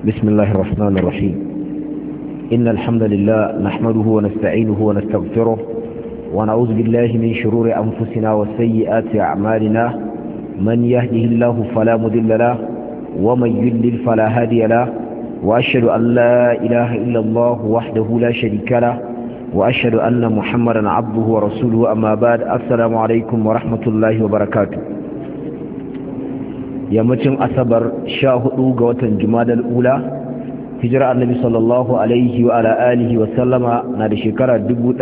بسم الله الرحمن الرحيم إن الحمد لله نحمده ونستعينه ونستغفره ونعوذ بالله من شرور أنفسنا وسيئات أعمالنا من يهده الله فلا مضل له ومن يضلل فلا هادي له وأشهد أن لا إله إلا الله وحده لا شريك له وأشهد أن محمدا عبده ورسوله أما بعد السلام عليكم ورحمة الله وبركاته yammacin asabar 14 ga watan jumadal ula hijira annabi sallallahu alaihi wa ala alihi wa sallama na da shekara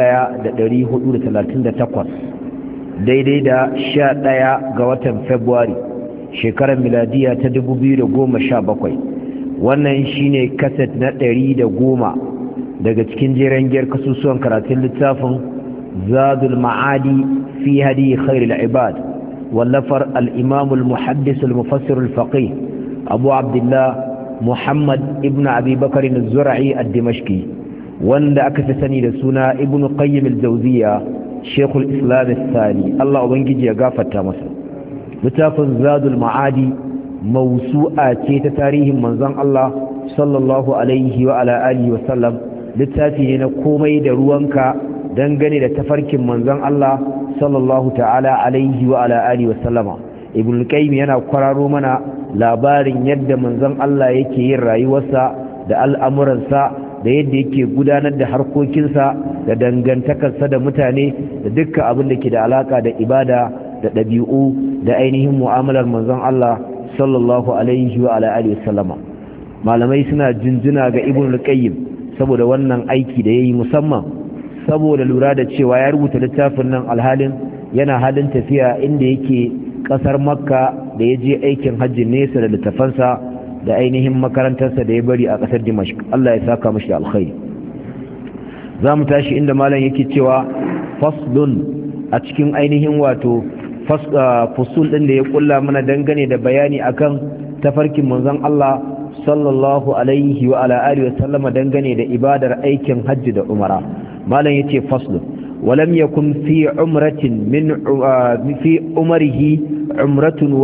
1438 daidai da 11 ga watan february shekarar miladiya ta 2017 wannan shine kaset na 110 daga cikin jeren giyar kasusuwan karatun littafin zadul ma'adi fi hadi khairul ibad واللفر الإمام المحدث المفسر الفقيه أبو عبد الله محمد ابن أبي بكر الزرعي الدمشقي وان أكتسني لسنا ابن قيم الجوزية شيخ الإسلام الثاني الله أبنجي يقافة مصر لتافن زاد المعادي موسوعة تاريخ منظم الله صلى الله عليه وعلى آله وسلم لتافين قومي دروانك dangane da tafarkin manzon Allah sallallahu ta'ala alaihi wa ala alihi wa sallama ibn qayyim yana kwararo mana labarin yadda manzon Allah yake yin rayuwarsa da al'amuransa da yadda yake gudanar da harkokinsa da dangantakarsa da mutane da dukkan abin da ke da alaka da ibada da dabi'u da ainihin mu'amalar manzon Allah sallallahu alaihi wa ala alihi wa sallama malamai suna jinjina ga ibn qayyim saboda wannan aiki da yayi musamman saboda lura da cewa ya rubuta littafin nan alhalin yana halin tafiya inda yake kasar makka da ya je aikin hajji nesa da littafansa da ainihin makarantarsa da ya bari a kasar dimashq Allah ya saka mashi da alkhairi za mu tashi inda malam yake cewa faslun a cikin ainihin wato fusul din da ya kulla mana dangane da bayani akan tafarkin manzon Allah sallallahu alaihi wa ala alihi wa sallama dangane da ibadar aikin hajji da umara malam yace faslu walam yakun fi umratin min fi umrihi umratun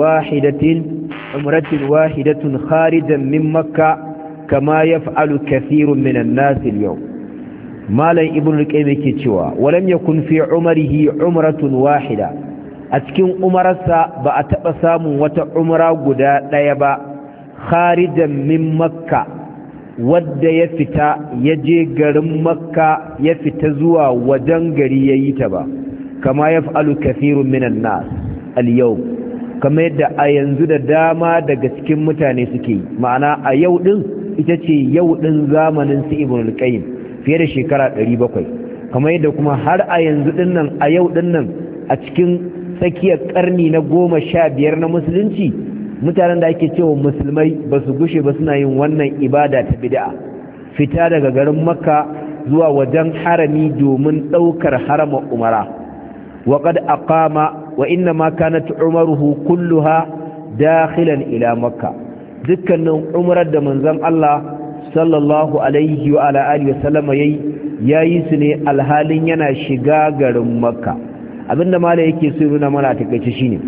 wahidatun kharijan min makkah kama yaf'alu kathirun minan nas al-yawm malam ibnu al-qayyim yake cewa walam yakun fi umrihi umratun wahida a cikin umararsa ba a taba samun wata umra guda daya ba kharijan min makkah wadda ya fita ya je garin makka ya fita zuwa wajen gari ya yi ta ba kama ya fa'alu kafirun minan nas al-yau kama yadda a yanzu da dama daga cikin mutane suke yi ma'ana a yau din ita ce yau din zamanin su ibn al-qayyim fiye da shekara 700 kama yadda kuma har a yanzu din nan a yau din nan a cikin tsakiyar karni na 15 na musulunci mutanen da ake cewa musulmai ba su gushe ba suna yin wannan ibada ta bid'a fita daga garin makka zuwa wajen harami domin daukar harama umara wa qad aqama wa inna ma kanat umruhu kulluha dakhilan ila makka dukkanin umrar da manzon Allah sallallahu alaihi wa ala alihi wasallama yayi su ne alhalin yana shiga garin makka abinda malai yake so nuna mana takeice shine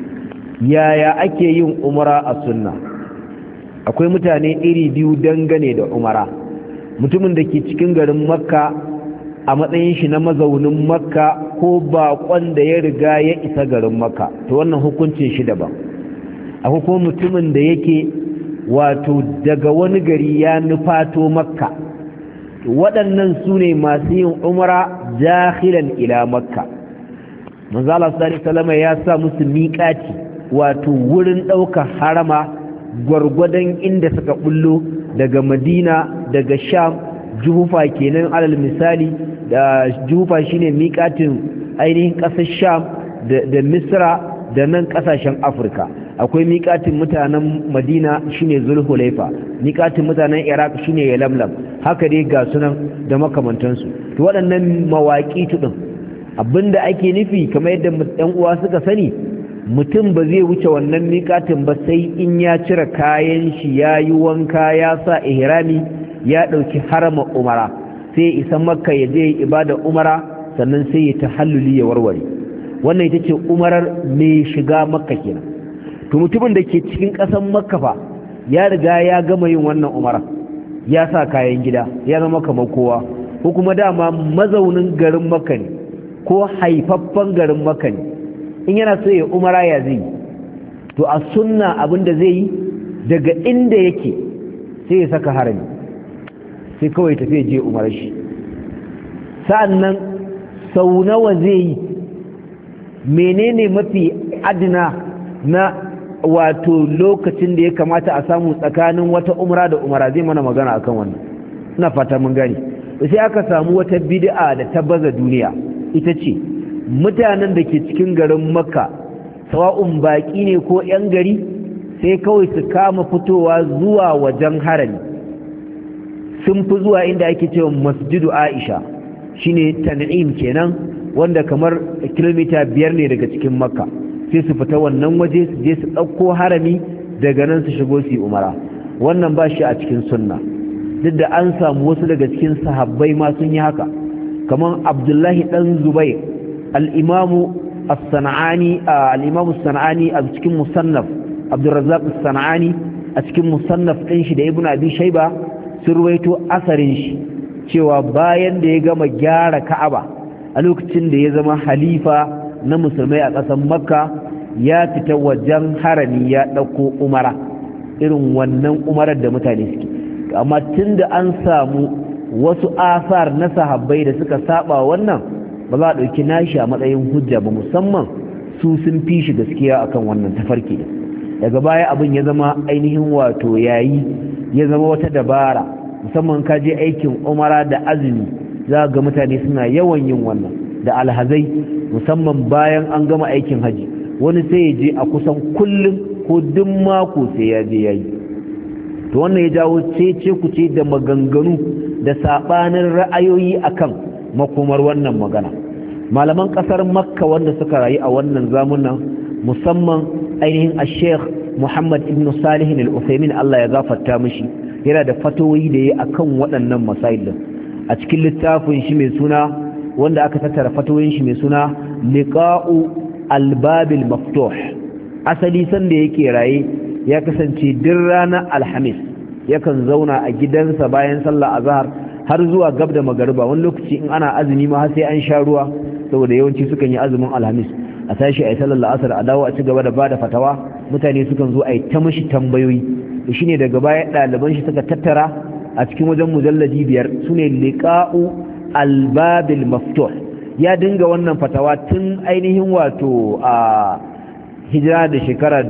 yaya ake yin umara a sunna akwai mutane iri biyu dangane da umara mutumin da ke cikin garin makka a matsayin shi na mazaunin makka ko bakon da ya riga ya isa garin makka to wannan hukuncin shi daban akwai kuma mutumin da yake wato daga wani gari ya nufato makka waɗannan su ne masu yin umara dakhilan ila makka manzo Allah sallallahu alaihi wasallam ya sa musu miƙati wato wurin ɗaukar harama gwargwadon inda suka bullo daga madina daga sham juhufa kenan alal misali da juhufa shine miƙatin ainihin ƙasar sham da misra da nan ƙasashen afirka akwai miƙatin mutanen madina shine zulhulaifa miƙatin mutanen iraq shine yalamlam haka dai ga sunan da makamantansu to waɗannan mawaƙi tudin abinda ake nufi kamar yadda ɗan uwa suka sani mutum ba zai wuce wannan miƙatin ba sai in ya cire kayan shi ya yi wanka ya sa ihrami ya ɗauki harama umara sai isa makka ya je ibada umara sannan sai ya tahalluli ya warware wannan ita ce umarar mai shiga makka kenan to mutumin da ke cikin ƙasar makka fa ya riga ya gama yin wannan umara ya sa kayan gida ya zama kamar kowa, ko kuma dama mazaunin garin Makka ne ko haifaffen garin Makka ne, in yana so ya umara ya zai, to a sunna abinda zai yi daga inda yake sai ya saka harami sai kawai tafi je umarar shi. sa'annan sau nawa zai yi, menene mafi adina na wato lokacin da ya kamata a samu tsakanin wata umra da umara, zai mana magana akan wannan, ina fata mun gani. sai aka samu wata bid'a da ta baza duniya, ita ce mutanen da ke cikin garin Makka sawa'un baki ne ko yan gari sai kawai su kama fitowa zuwa wajen harami, sun fi zuwa inda ake cewa masjidu Aisha shine Tan'im kenan, wanda kamar kilomita 5 ne daga cikin Makka, sai su fita wannan waje su je su ɗauko harami daga nan su shigo su yi umara. wannan ba shi a cikin sunna, duk da an samu wasu daga cikin sahabbai ma sun yi haka, kamar Abdullahi dan Zubair al-Imamu as-San'ani a cikin Musannaf, Abdurrazzaq as-San'ani a cikin Musannaf ɗin shi da Ibn Abi Shayba sun ruwaito asarin shi cewa bayan da ya gama gyara Ka'aba a lokacin da ya zama halifa na musulmai a ƙasar Makka, ya fita wajen harami ya ɗauko umara, irin wannan umarar da mutane suke. amma tunda an samu wasu asar na sahabbai da suka saba wannan, ba za a ɗauki nashi a matsayin hujja ba, musamman su sun fi shi gaskiya akan wannan tafarki. daga baya abin ya zama ainihin wato yayi, ya zama wata dabara, musamman ka je aikin umara da azumi za ga mutane suna yawan yin wannan, da alhazai musamman bayan an gama aikin haji, wani sai ya je a kusan kullum ko duk mako sai ya je yayi. to wannan ya jawo cece kuce da maganganu da sabanin ra'ayoyi akan makomar wannan magana. malaman kasar Makka wanda suka rayu a wannan zamanin, musamman ainihin Sheikh Muhammad ibn Salih al-Uthaymeen Allah ya gafarta mishi, yana da fatawoyi da yayi akan waɗannan masail a cikin littafin shi mai suna, wanda aka tattara fatawoyin shi mai suna Liqa'u al-Babil Maftuh. asali sanda yake raye ya kasance duk ranar Alhamis yakan zauna a gidansa bayan sallar azhar har zuwa gab da magariba, wani lokaci in ana azumi ma har sai an sha ruwa, saboda yawanci sukan yi azumin Alhamis a tashi ayi sallar la'asar a dawo a ci gaba da bada fatawa, mutane sukan zo ayi ta mishi tambayoyi. shine daga baya ɗaliban shi suka tattara a cikin wajen mujalladi 5 sune Liqa'u al-Babil Maftuh. ya dinga wannan fatawa tun ainihin wato a hijira da shekara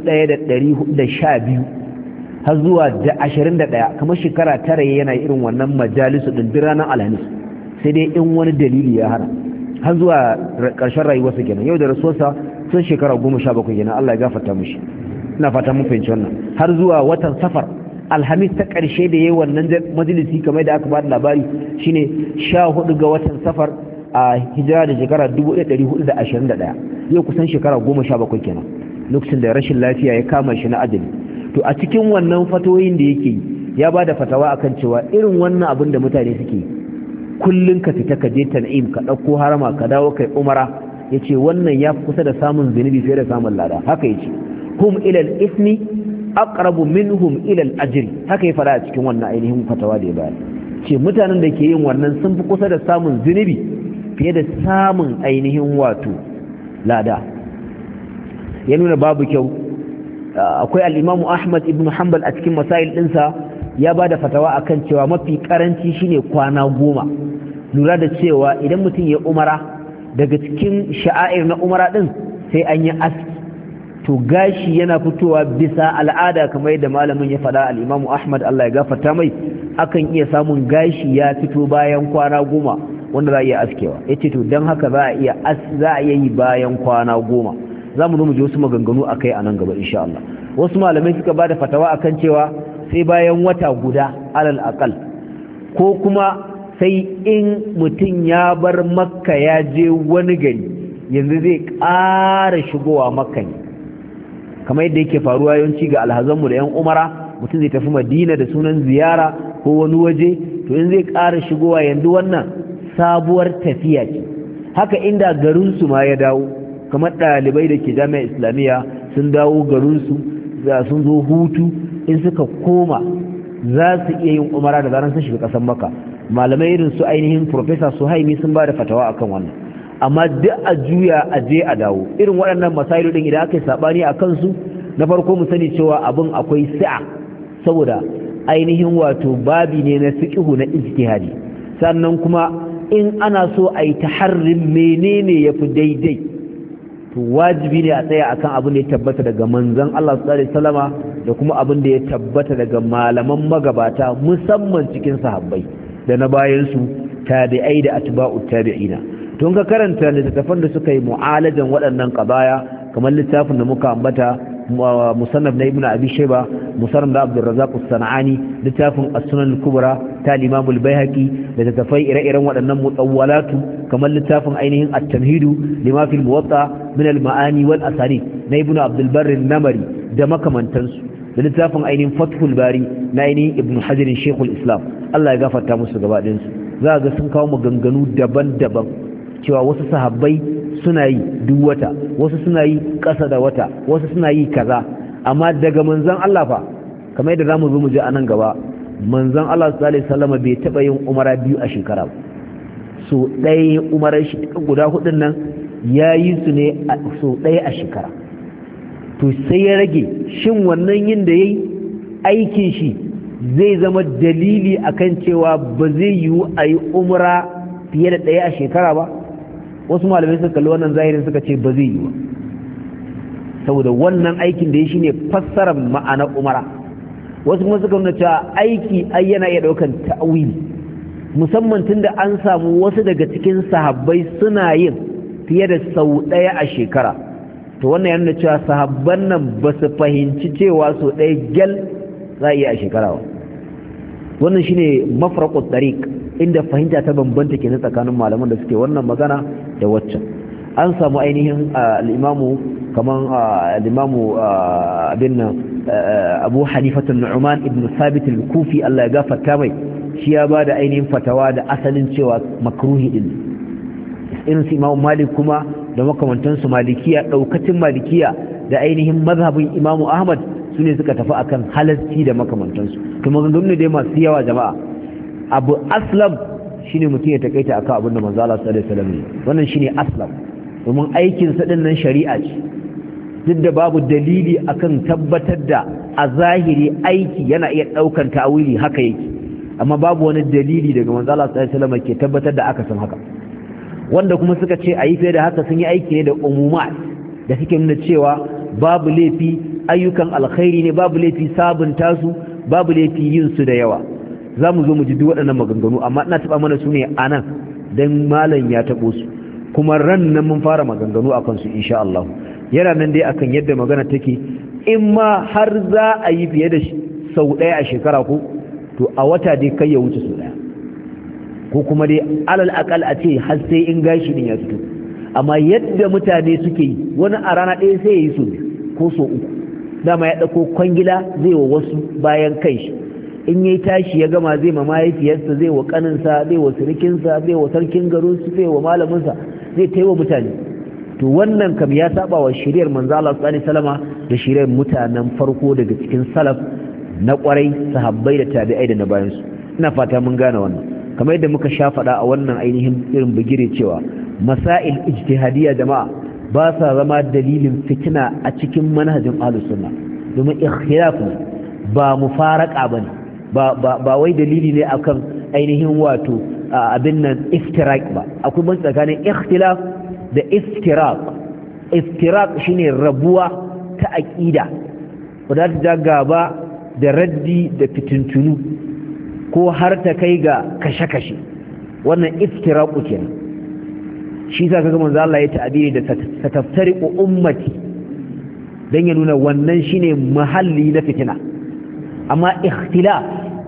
1412 har zuwa 21, kamar shekara 9 yana irin wannan majalisu din ranar Alhamis, sai dai in wani dalili ya hana, har zuwa ƙarshen rayuwarsa kenan. yau da rasuwarsa sun shekara 17 kenan, Allah ya gafarta mishi. ina fata mun fahimci wannan. har zuwa watan Safar, Alhamis ta ƙarshe da yayin wannan majalisi kamar da aka ba da labari shine 14 ga watan Safar a hijira da shekara 1421, yau kusan shekara 17 kenan, lokacin da rashin lafiya ya kama shi na ajali. to a cikin wannan fatoyin da yake ya ba da fatawa akan cewa irin wannan abin da mutane suke kullun ka fita ka je Tan'im ka ɗauko harama ka dawo kai umara, yace wannan ya fi kusa da samun zunubi fiye da samun lada. haka yace hum ila al-ithmi aqrabu minhum ila al-ajr, haka ya fara a cikin wannan ainihin fatawa da ya bayar, ce mutanen da ke yin wannan sun fi kusa da samun zunubi fiye da samun ainihin wato lada. ya nuna babu kyau. akwai al-Imam Ahmad ibn Hanbal a cikin masail dinsa ya bada fatawa akan cewa mafi karanci shine kwana 10, lura da cewa idan mutum ya umara, daga cikin sha'air na umara din sai an yi aski, to gashi yana fitowa bisa al'ada kamar yadda malamin ya faɗa al-Imam Ahmad Allah ya gafarta mai, akan iya samun gashi ya fito bayan kwana 10 wanda za a iya askewa. yace to dan haka za a iya yi bayan kwana 10. za mu zo mu ji wasu maganganu akai a nan gaba insha Allah. wasu malamai suka bada fatawa akan cewa sai bayan wata guda alal aqal, ko kuma sai in mutum ya bar Makka ya je wani gari yanzu zai ƙara shigowa Makka ne, kamar yadda yake faruwa yawanci ga alhazanmu da 'yan umara. mutum zai tafi Madina da sunan ziyara ko wani waje, to in zai ƙara shigowa yanzu wannan sabuwar tafiya ce. haka inda garinsu ma ya dawo, kamar ɗalibai da ke jami'a islamiyya sun dawo garinsu, sun zo hutu, in suka koma za su iya yin umara da zaran sun shiga ƙasar Makka. Malamai irin su ainihin Professor Suhaimi sun ba da fatawa akan wannan, amma duk a juya a je a dawo irin waɗannan masailu din idan aka yi sabani a kansu, na farko mu sani cewa abin akwai sa'a saboda ainihin wato babi ne na fiqhu na ijtihadi, sannan kuma in ana so a yi taharrin menene yafi daidai to wajibi ne a tsaya akan abin da ya tabbata daga manzon Allah sallallahu alaihi wasallama da kuma abin da ya tabbata daga malaman magabata musamman cikin sahabbai da na bayan su tabi'ai da atba'ut tabi'ina. Tun ka karanta littattafan da suka yi mu'alajan waɗannan qadaya kamar littafin da muka ambata musannaf na ibnu abi shayba, musannaf da abdur razzaq as-sanani, littafin as-sunan al-kubra ta imam al-baihaqi, da littafai ire-iren waɗannan mutawwalatu kamar littafin ainihin at-tamhidu lima fil muwatta min al-ma'ani wal asani na ibnu abdul barr an-namari da makamantansu, da littafin ainihin fathul bari na ainihin ibnu hajar shaykhul islam, Allah ya gafarta musu gaba ɗayan su. za ga sun kawo maganganu daban-daban cewa wasu sahabbai suna yi duk wata, wasu suna yi ƙasa da wata, wasu suna yi kaza, amma daga manzon Allah fa kamar yadda zamu zo mu ji a nan gaba, manzon Allah sallallahu alaihi wasallam bai taba yin umara biyu a shekara ba. So ɗaya umarar shi guda hudun nan yayi su ne so ɗaya a shekara. To sai ya rage shin wannan yin da yayi aikin shi zai zama dalili akan cewa ba zai yiwu a yi umra fiye da ɗaya a shekara ba. Wasu malamai suka kalli wannan zahirin suka ce ba zai yi ba, saboda wannan aikin da ya shi ne fassarar ma'anar umara. Wasu kuma suka nuna cewa aiki ai yana iya ɗaukan ta'awili, musamman tun da an samu wasu daga cikin sahabbai suna yin fiye da sau ɗaya a shekara. To wannan yana cewa sahabban nan ba su fahimci cewa sau ɗaya gyal za a iya a shekara ba. Wannan shine mafraqut tariq, inda fahimta ta bambanta ke tsakanin malaman da suke wannan magana da waccan. An samu ainihin al-imamu kaman al-imamu abin Abu Hanifa an-Nu'man ibn Thabit al-Kufi, Allah ya gafarta mai, shi ya bada ainihin fatawa da asalin cewa makruhi din. Irin su Imam Malik kuma da makamantansu Malikiya, daukacin Malikiya da ainihin mazhabin Imam Ahmad su ne suka tafi akan halarci da makamantansu. To maganganu dai masu yawa jama'a. Abu aslam shine mutum ya takaita akan abin da manzo Allah sallallahu alaihi wasallam ne. Wannan shine aslam. Domin aikin sa din nan shari'a ce. Duk da babu dalili akan tabbatar da a zahiri aiki yana iya daukan ta'awili haka yake. Amma babu wani dalili daga manzo Allah sallallahu alaihi wasallam ke tabbatar da aka san haka. Wanda kuma suka ce ayi fiye da haka sun yi aiki ne da umumat da suke nuna cewa babu laifi, ayyukan alkhairi ne, babu laifi sabunta su, babu laifi yin su da yawa. Za mu zo mu ji duk waɗannan maganganu, amma ina taɓa mana su ne a nan don malam ya taɓo su, kuma ran nan mun fara maganganu a kansu insha Allah. Yana nan dai akan yadda magana take, in ma har za a yi fiye da sau ɗaya a shekara ko to a wata dai kai ya wuce sau ɗaya, ko kuma dai alal akal a ce har sai in gashi din ya fito. Amma yadda mutane suke yi, wani a rana ɗaya sai ya yi so ko so uku, dama ya ɗauko kwangila zai wa wasu bayan kai shi, in yayi tashi ya gama zai ma mahaifiyarsa, zai wa kaninsa, zai wa sirikinsa, zai wa sarkin garinsu, zai wa malaminsa, zai taiwa mutane. To wannan kam ya saba wa shiriyar manzo Allah sallallahu alaihi wasallama da shiriyar mutanen farko daga cikin salaf na kwarai, sahabbai da tabi'ai da na bayan su. Ina fata mun gane wannan. Kamar yadda muka sha faɗa a wannan ainihin irin bigire cewa masail ijtihadiyya jama'a ba sa zama dalilin fitina a cikin manhajin ahlus sunna, domin ikhtilaf ba mufaraka bane, ba wai dalili ne akan ainihin wato abin nan iftiraq ba. Akwai ban tsakanin ikhtilaf da iftiraq. Iftiraq shine rabuwa ta aqida, wadda ta gaba da raddi da fitintunu ko har ta kai ga kashe-kashe. Wannan iftiraqu kenan. Shi sa kaga manzo Allah ya ta'abiri da taftariqu ummati dan ya nuna wannan shine mahalli na fitina. Amma ikhtilaf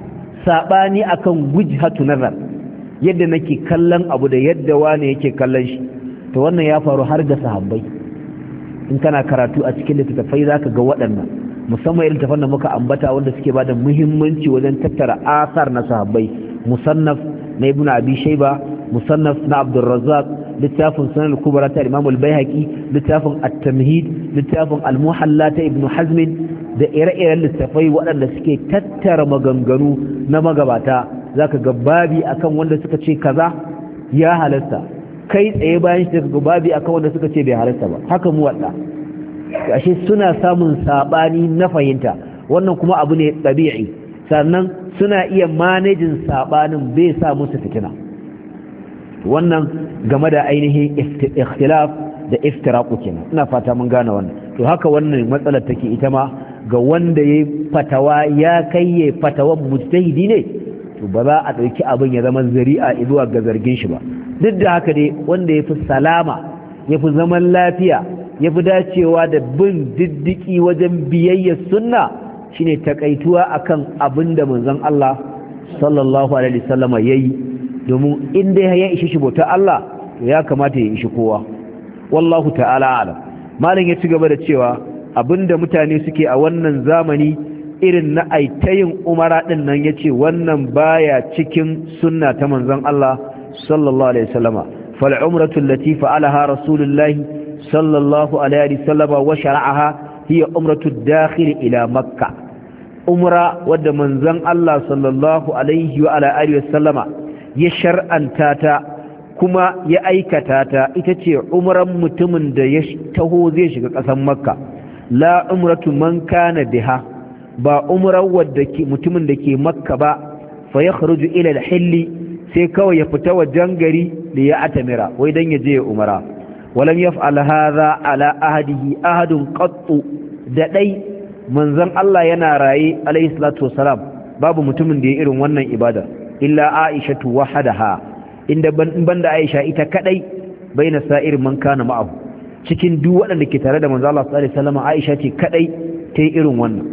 sabani akan wujhatu nazar, yadda nake kallon abu da yadda wani yake kallon shi, to wannan ya faru har da sahabbai. In kana karatu a cikin littattafai zaka ga waɗannan, musamman irin tafan da muka ambata wanda suke bada muhimmanci wajen tattara asar na sahabbai. Musannaf na Ibn Abi Shayba, musannaf na Abdul Razzaq, littafin Sunan al-Kubra ta Imam al-Baihaqi, littafin At-Tamhid, littafin Al-Muhalla ta Ibn Hazm, da ire-iren littafai waɗanda suke tattara maganganu na magabata zaka ga babi akan wanda suka ce kaza ya halasta kai tsaye bayan shi daga babi akan wanda suka ce bai halasta ba haka mu wadda ashe suna samun sabani na fahimta wannan kuma abu ne ɗabi'i sannan suna iya manejin sabanin bai sa musu fitina wannan game da ainihin ikhtilaf da iftiraku kenan ina fata mun gane wannan to haka wannan matsalar take ita ma ga wanda yayi fatawa ya kai yayi fatawan mujtahidi ne to ba za a dauki abin ya zama zari'a zuwa ga zargin shi ba duk da haka dai wanda yafi salama yafi zaman lafiya yafi dacewa da bin diddiki wajen biyayya sunna shine takaituwa akan abinda manzon Allah sallallahu alaihi wasallama yayi domin in dai ya ishi shi bauta Allah to ya kamata ya ishi kowa wallahu ta'ala alam malam ya ci gaba da cewa abinda mutane suke a wannan zamani irin na aitayin umara din nan yace wannan baya cikin sunna ta manzon Allah sallallahu alaihi wasallama fal umratu allati fa'alaha rasulullahi sallallahu alaihi wasallama wa shar'aha hiya umratu ad-dakhil ila makkah umra wadda manzon Allah sallallahu alaihi wa ala alihi wasallama ya shar'anta ta kuma ya aikata ta ita ce umran mutumin da ya taho zai shiga ƙasar makka la umratu man kana biha ba umran wadda mutumin da ke makka ba fa yakhruju ila al-hilli sai kawai ya fita wajen gari da ya atamira wai dan ya je umara walam yaf'al hadha ala ahadihi ahadun qattu da dai manzon Allah yana raye alayhi salatu wassalam babu mutumin da ya irin wannan ibada illa aishatu wahadaha inda banda aisha ita kadai baina sa'ir man kana ma'ahu cikin duk waɗanda ke tare da manzo Allah sallallahu alaihi wasallam aisha ce kadai tayi irin wannan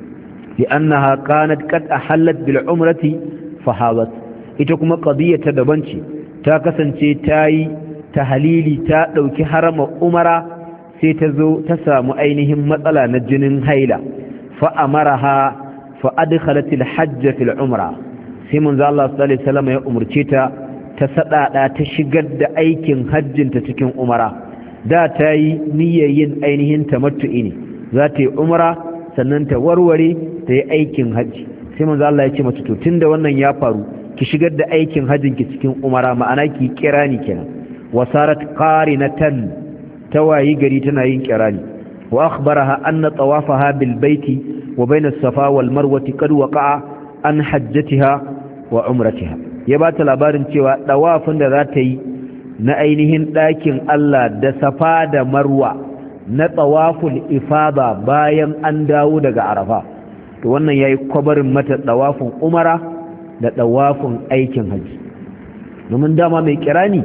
li annaha kanat qad ahallat bil umrati fahabat ita kuma qadiyata daban ce ta kasance tayi tahlili ta dauki harama umara sai ta zo ta samu ainihin matsala na jinin haila fa amaraha fa adkhalat al hajj fil umra sai manzo Allah sallallahu alaihi wasallam ya umurce ta ta sadada ta shigar da aikin hajjinta cikin umara da ta yi niyyar yin ainihin tamattu'i ne za ta yi umara sannan ta warware ta yi aikin hajji sai manzo Allah ya ce mata to tunda wannan ya faru ki shigar da aikin hajjinki cikin umara ma'ana ki kirani kenan wasarat qarinatan tawayi gari tana yin kirani wa akhbaraha anna tawafaha bil baiti wa bayna as-safa wal marwa qad waqa'a an hajjatiha wa umratiha ya ba ta labarin cewa dawafin da za ta yi na ainihin ɗakin Allah da safa da marwa na tawaful ifada bayan an dawo daga arafa to wannan yayi kwabarin mata dawafin umara da dawafin aikin haji domin dama mai kirani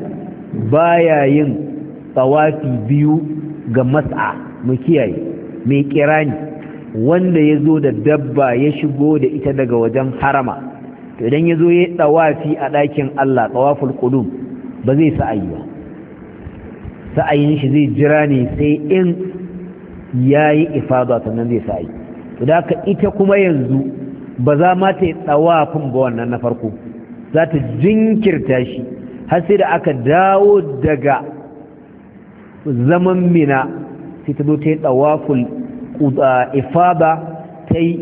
baya yin tawafi biyu ga mas'a mu kiyaye mai kirani wanda ya zo da dabba ya shigo da ita daga wajen harama to idan ya zo ya ɗawafi a ɗakin Allah ɗawaful ƙudum ba zai sa'ayi ba sa'ayin shi zai jira ne sai in ya yi ifada sannan zai sa'ayi to da haka ita kuma yanzu ba za ma ta yi ɗawafin ba wannan na farko za ta jinkirta shi har sai da aka dawo daga zaman mina sai ta zo ta yi ɗawaful ifada ta yi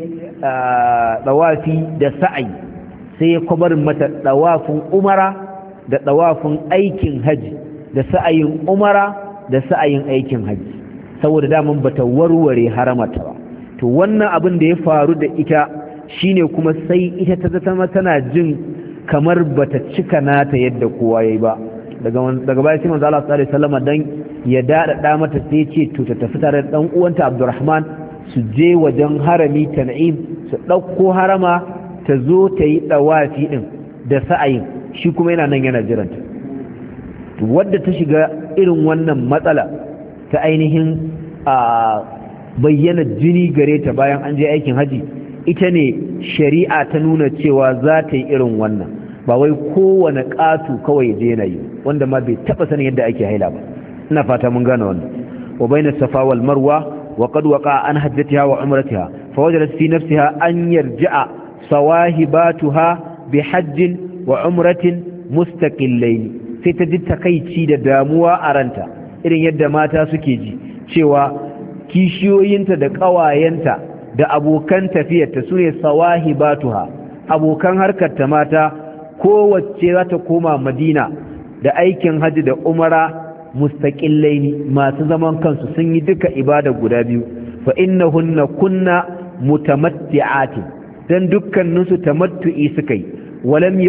ɗawafi da sa'ayi sai ya kwabarin mata ɗawafin umara da ɗawafin aikin haji da sa'ayin umara da sa'ayin aikin haji saboda daman bata warware haramata ba to wannan abin da ya faru da ita shine kuma sai ita ta zama tana jin kamar bata cika nata yadda kowa yayi ba daga baya sai manzo Allah sallallahu alaihi wasallam dan ya dada mata sai ce to ta tafi tare da dan uwanta Abdurrahman su je wajen harami Tan'im su dauko harama ta zo ta yi ɗawafi ɗin da sa'ayin shi kuma yana nan yana jiranta wadda ta shiga irin wannan matsala ta ainihin a bayyana jini gare ta bayan an je aikin haji ita ne shari'a ta nuna cewa za ta yi irin wannan ba wai kowane ƙatu kawai je na yi wanda ma bai taɓa sanin yadda ake haila ba ina fata mun gane wannan wa bayna safa wal marwa wa qad waqa an hajjatiha wa umratiha fa wajadat fi nafsiha an yarji'a sawahibatuha bi hajjin wa umratin mustaqillain sai ta ji takaici da damuwa a ranta irin yadda mata suke ji cewa kishiyoyinta da ƙawayenta da abokan tafiyarta sune sawahibatuha abokan harkarta mata kowace za ta koma Madina da aikin haji da umara mustaqillaini masu zaman kansu sun yi duka ibada guda biyu fa innahunna kunna mutamatti'atin dan dukkaninsu tamattu'i suka yi walam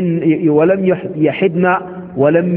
yahidna walam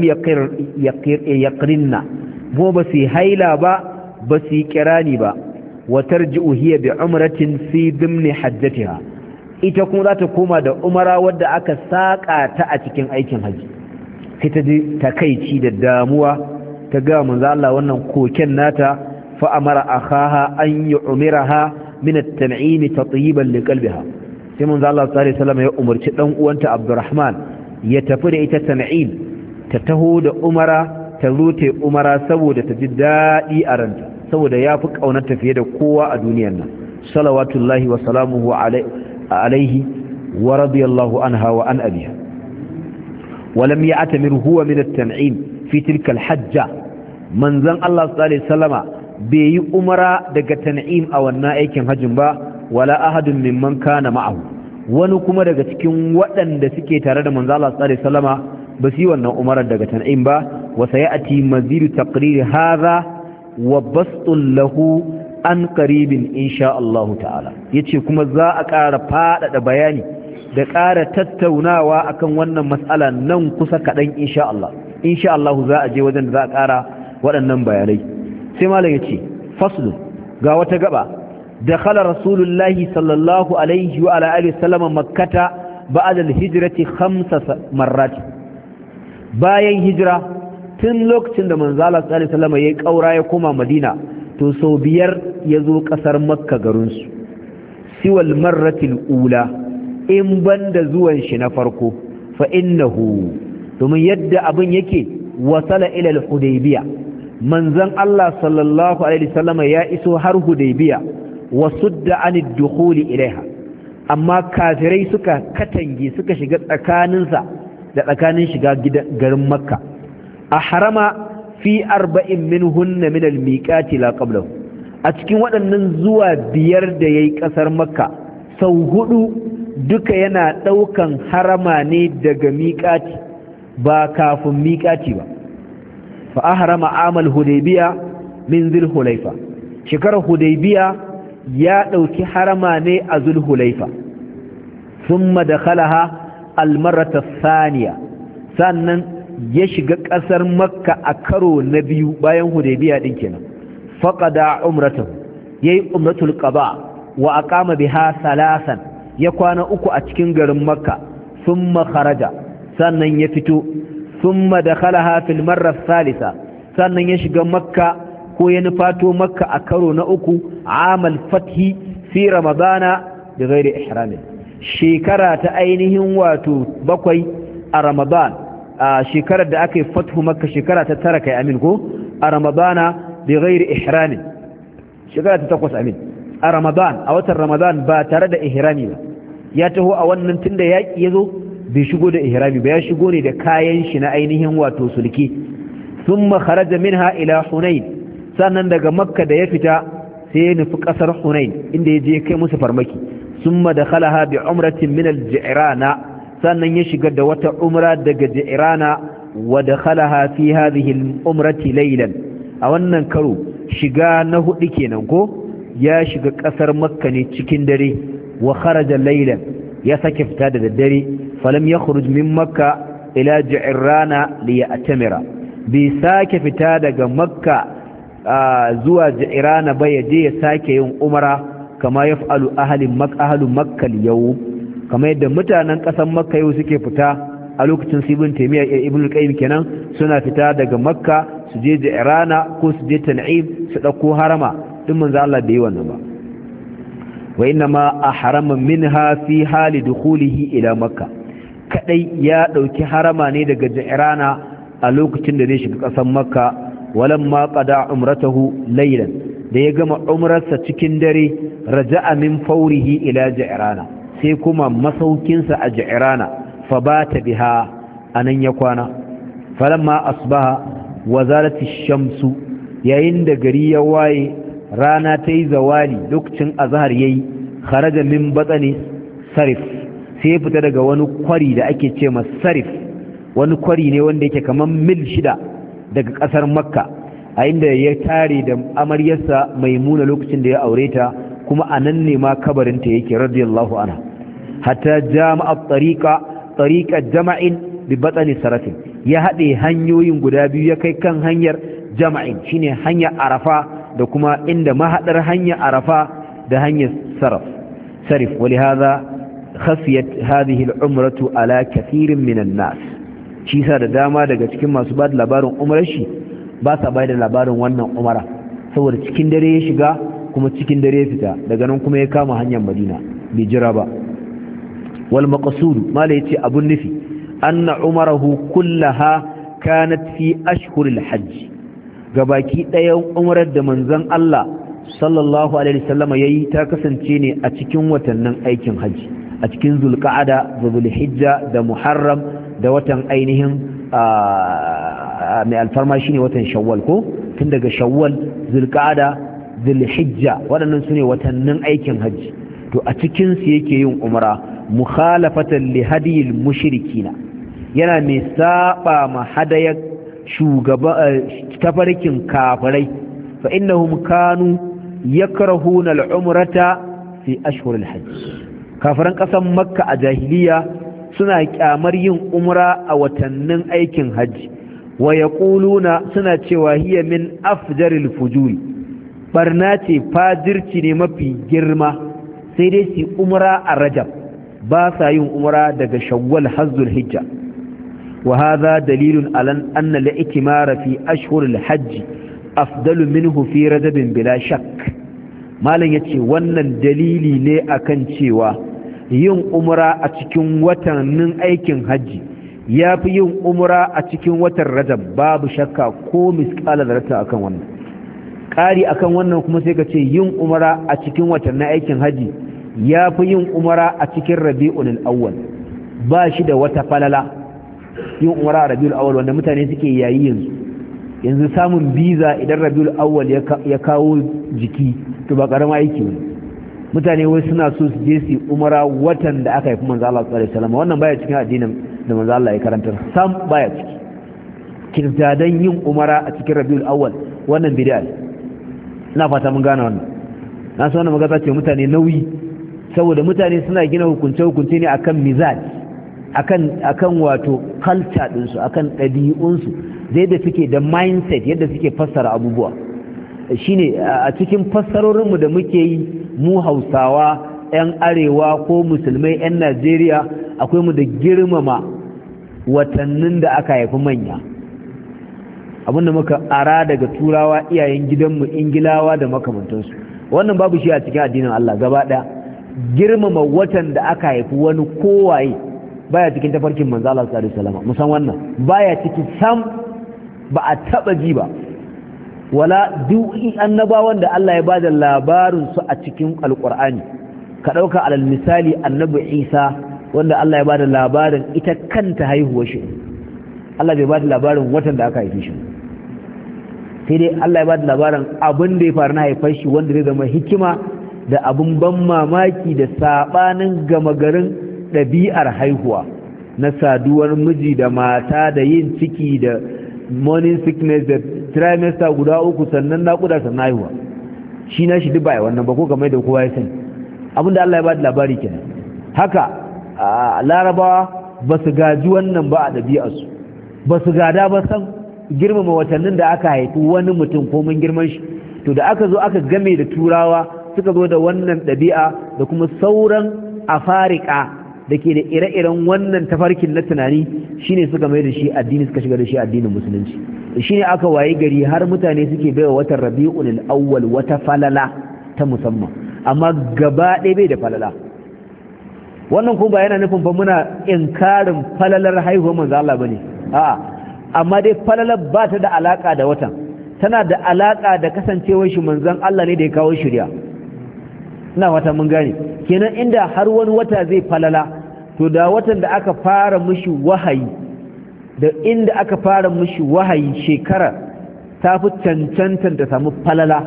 yaqrinna mu ba su haila ba su kirani ba wa tarji'u hiya bi umratin fi dimni hajjatiha ita kuma za ta koma da umara wadda aka saka ta a cikin aikin haji sai ta ji takaici da damuwa ta ga manzo Allah wannan koken nata fa amara akhaha an yu'miraha min at-tan'im tatyiban liqalbiha sai manzo Allah sallallahu alaihi wasallam ya umarci dan uwanta Abdurrahman ya tafi da ita tan'im ta taho da umara ta rute umara saboda ta ji dadi a ranta saboda yafi kaunarta fiye da kowa a duniyar nan salawatullahi wa salamuhu alaihi wa radiyallahu anha wa an abiha ولم يعتمر هو من التنعيم في تلك الحجة من ذن الله صلى الله عليه وسلم بي أمرا دق تنعيم أو النائك هجم با ولا أحد ممن كان معه ونكما دق تكين وأن دسكي ترد من ذن الله صلى الله عليه وسلم بسي وأن أمرا دق تنعيم با وسيأتي مزيد تقرير هذا وبسط له عن قريب إن شاء الله تعالى يتشي كما ذا أكار فاد بياني da ƙara tattaunawa akan wannan matsala nan kusa kaɗan insha Allah za a je wajen da za a ƙara waɗannan bayanai sai malam ya ce faslu ga wata gaba da khala rasulullahi sallallahu alaihi wa alihi sallama makkata ba'da al-hijrati 5 marrat bayan hijira tun lokacin da manzo Allah sallallahu alaihi wasallam ya kaura ya koma Madina to sau 5 ya zo ƙasar Makka garin su siwal marratil ula in banda zuwan shi na farko fa innahu domin yadda abin yake wasala ila al-hudaybiya manzon Allah sallallahu alaihi wasallam ya iso har hudaybiya wa sudda an ad-dukhul ilaiha amma kafirai suka katange suka shiga tsakaninsa da tsakanin shiga garin makka a harama fi 40 minhunna min al-miqati la qablahu a cikin waɗannan zuwa 5 da yayi kasar makka sau 4 duka yana ɗaukan harama ne daga miƙati ba kafin miƙati ba fa ahrama amal hudaybiya min zulhulaifa shekarar hudaybiya ya ɗauki harama ne a zulhulaifa thumma dakhalaha almarrata thaniya sannan ya shiga ƙasar makka a karo na biyu bayan hudaybiya din kenan faqada umratahu yayi umratul qada wa aqama biha salasan ya kwana 3 a cikin garin makka thumma kharaja sannan ya fito thumma dakhalaha fil marra thalitha sannan ya shiga makka ko ya nufato makka a karo na 3 amal fathi fi ramadana da ghairi ihram shekara ta ainihin wato 7 a ramadan a shekarar da aka yi fathu makka shekara ta 9 kai amin ko a ramadana da ghairi ihram shekara ta 8 amin a ramadan a watan ramadan ba tare da ihrami ba ya taho a wannan tunda yaki yazo bai shigo da ihrami ba ya shigo ne da kayan shi na ainihin wato sulki thumma kharaja minha ila hunain sannan daga makka da ya fita sai ya nufi kasar hunain inda ya je kai musu farmaki thumma dakhalaha bi umratin min al-ji'rana sannan ya shiga da wata umra daga ji'rana wa dakhalaha fi hadhihi al-umrati laylan a wannan karo shiga na 4 kenan ko ya shiga kasar makka ne cikin dare wa kharaja laylan ya sake fita da daddare falam yakhruj min makka ila ji'rana li ya'tamira bi sake fita daga makka zuwa ji'rana ba yaje ya sake yin umara kama yaf'alu ahlu makka yau kama yadda mutanen kasar makka yau suke fita a lokacin ibn taymiya ibn al-qayyim kenan suna fita daga makka su je ji'rana ko su je tan'im su dauko harama din manzo Allah da yi wannan ba wa inna ma ahrama minha fi hali dukhulihi ila makka kadai ya dauki harama ne daga ji'rana a lokacin da zai shiga kasan makka walamma qada umratahu laylan da ya gama umrarsa cikin dare raja'a min fawrihi ila ji'rana sai kuma masaukin sa a ji'rana fa bata biha anan ya kwana falamma asbaha wazalati shamsu yayin da gari ya waye rana ta yi zawali lokacin azhar yayi kharaja min batni sarif sai ya fita daga wani kwari da ake ce masa sarif, wani kwari ne wanda yake kaman mil 6 daga kasar makka, a inda ya tare da amaryarsa maimuna lokacin da ya aure ta, kuma anan ne ma kabarinta yake radiyallahu anha. hatta jama'a tariqa jama'in bi batni sarif, ya hade hanyoyin guda biyu ya kai kan hanyar jama'in shine hanyar arafa da kuma inda mahadar hanyar arafa da hanyar sarif. ولهذا خفيت هذه العمرة على كثير من الناس. shi sa da dama daga cikin masu ba da labarin umarar shi ba sa bai da labarin wannan umara, saboda cikin dare ya shiga kuma cikin dare ya fita, daga nan kuma ya kama hanyar madina bai jira ba. wal maqsud mala yace abun nufi anna umarahu kullaha kanat fi ashhuril hajj, gabaki ɗayan umarar da manzon Allah sallallahu alaihi wasallam yayi ta kasance ne a cikin watannin aikin haji, a cikin zulqa'ada da zulhijja da muharram da watan ainihin mai alfarma shine watan shawwal, ko tun daga shawwal zulqa'ada zulhijja waɗannan sune watannin aikin haji. to a cikin su yake yin umra mukhalafatan li hadiyil mushrikina, yana mai saba ma hadayar tafarkin kafirai, fa innahum kanu yakrahuna al-umrata fi ashhur al-hajj. kafiran kasan makka a jahiliya suna kyamar yin umra a watannin aikin hajji, wa yaquluna suna cewa hiya min afjaril fujuri, barna ce fajirci ne mafi girma, sai dai su umra a rajab, ba sa yin umra daga shawwal hazzul hijja. wa hadha dalilun ala anna al-ikmara fi ashhuril hajj afdalu minhu fi rajab bila shakk. malam yace wannan dalili ne akan cewa yin umra a cikin watannin aikin hajji ya fi yin umra a cikin watan rajab, babu shakka ko misƙala zarata akan wannan. ƙari akan wannan kuma sai ka ce yin umra a cikin watannin aikin hajji ya fi yin umra a cikin rabi'ul awwal, ba shi da wata falala. yin umra a rabi'ul awwal wanda mutane suke yayi yanzu samun biza idan rabi'ul awwal ya kawo jiki to ba karama aiki ne. mutane wai suna so su je su umara watan da aka haifi manzo Allah sallallahu alaihi wasallam, wannan baya cikin addinin da manzo Allah ya karantar, sam baya ciki. kirdadan yin umara a cikin Rabiul Awwal wannan bid'a ne. ina fata mun gane wannan. na san wannan magana ce mutane nauyi, saboda mutane suna gina hukunce ne akan mizaj, akan wato culture din su, akan ɗabi'un su, da suke da mindset, yadda suke fassara abubuwa. shine a cikin fassarorinmu da muke yi mu Hausawa 'yan arewa ko musulmai 'yan Najeriya, akwai mu da girmama watannin da aka haifi manya, abinda muka ara daga turawa iyayen gidanmu Ingilawa da makamantansu. wannan babu shi a cikin addinin Allah gaba ɗaya. girmama watan da aka haifi wani kowaye baya cikin tafarkin manzo Allah sallallahu alaihi wasallam, musan wannan baya cikin sam, ba a taba ji ba. wala duk annabawan da Allah ya bada labarin su a cikin alqur'ani, ka dauka alal misali annabi Isa wanda Allah ya bada labarin ita kanta haihuwar shi, Allah bai bada labarin watan da aka haife shi, sai dai Allah ya bada labarin abin da ya faru na haifar shi wanda zai zama hikima da abin ban mamaki da sabanin gama garin ɗabi'ar haihuwa na saduwar miji da mata da yin ciki da morning sickness da trimester guda 3 sannan naƙuda sannan haihuwa. shi na shi duk ba wannan ba, ko game da kowa ya sani abinda Allah ya ba da labari kenan. haka larabawa ba su gaji wannan ba a ɗabi'arsu, ba su gada ba san girmama watannin da aka haifi wani mutum ko mun girman shi. to da aka zo aka game da turawa suka zo da wannan ɗabi'a da kuma sauran Afirka da ke da ire-iren wannan tafarkin na tunani, shine suka mai da shi addini, suka shiga da shi addinin musulunci. shine aka waye gari har mutane suke baiwa watan Rabiul Awwal wata falala ta musamman, amma gaba ɗaya bai da falala. wannan kuma ba yana nufin fa muna inkarin falalar haihuwar manzo Allah bane, a'a, amma dai falalar ba ta da alaka da watan, tana da alaka da kasancewar shi manzon Allah ne da ya kawo shari'a. ina wata mun gane kenan, inda har wani wata zai falala, to da watan da aka fara mishi wahayi da inda aka fara mishi wahayi shekara ta fi cancantar ta samu falala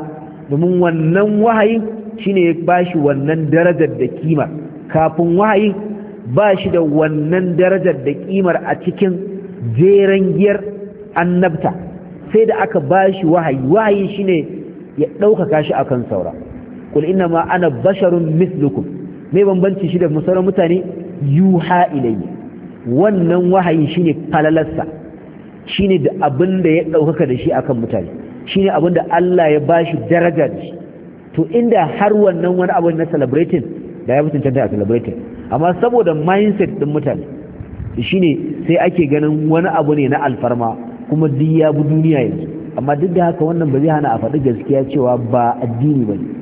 domin wannan wahayin shine ya bashi wannan darajar da kimar. Kafin wahayin ba shi da wannan darajar da kimar a cikin jeren giyar annabta, sai da aka bashi wahayi shine ya ɗaukaka shi akan saura. Qul inna ma ana basharun mislukum, me bambanci shi da sauran mutane? Yuha ilayya. Wannan wahayi shine falalarsa, shine da abin da ya ɗaukaka da shi akan mutane, shine abin da Allah ya bashi daraja da shi. To inda har wannan wani abu na celebrating, da ya mutunta a celebrating, amma saboda mindset din mutane shine sai ake ganin wani abu ne na alfarma, kuma duk ya bi duniya yanzu. Amma duk da haka wannan ba zai hana a faɗi gaskiya cewa ba addini ba ne.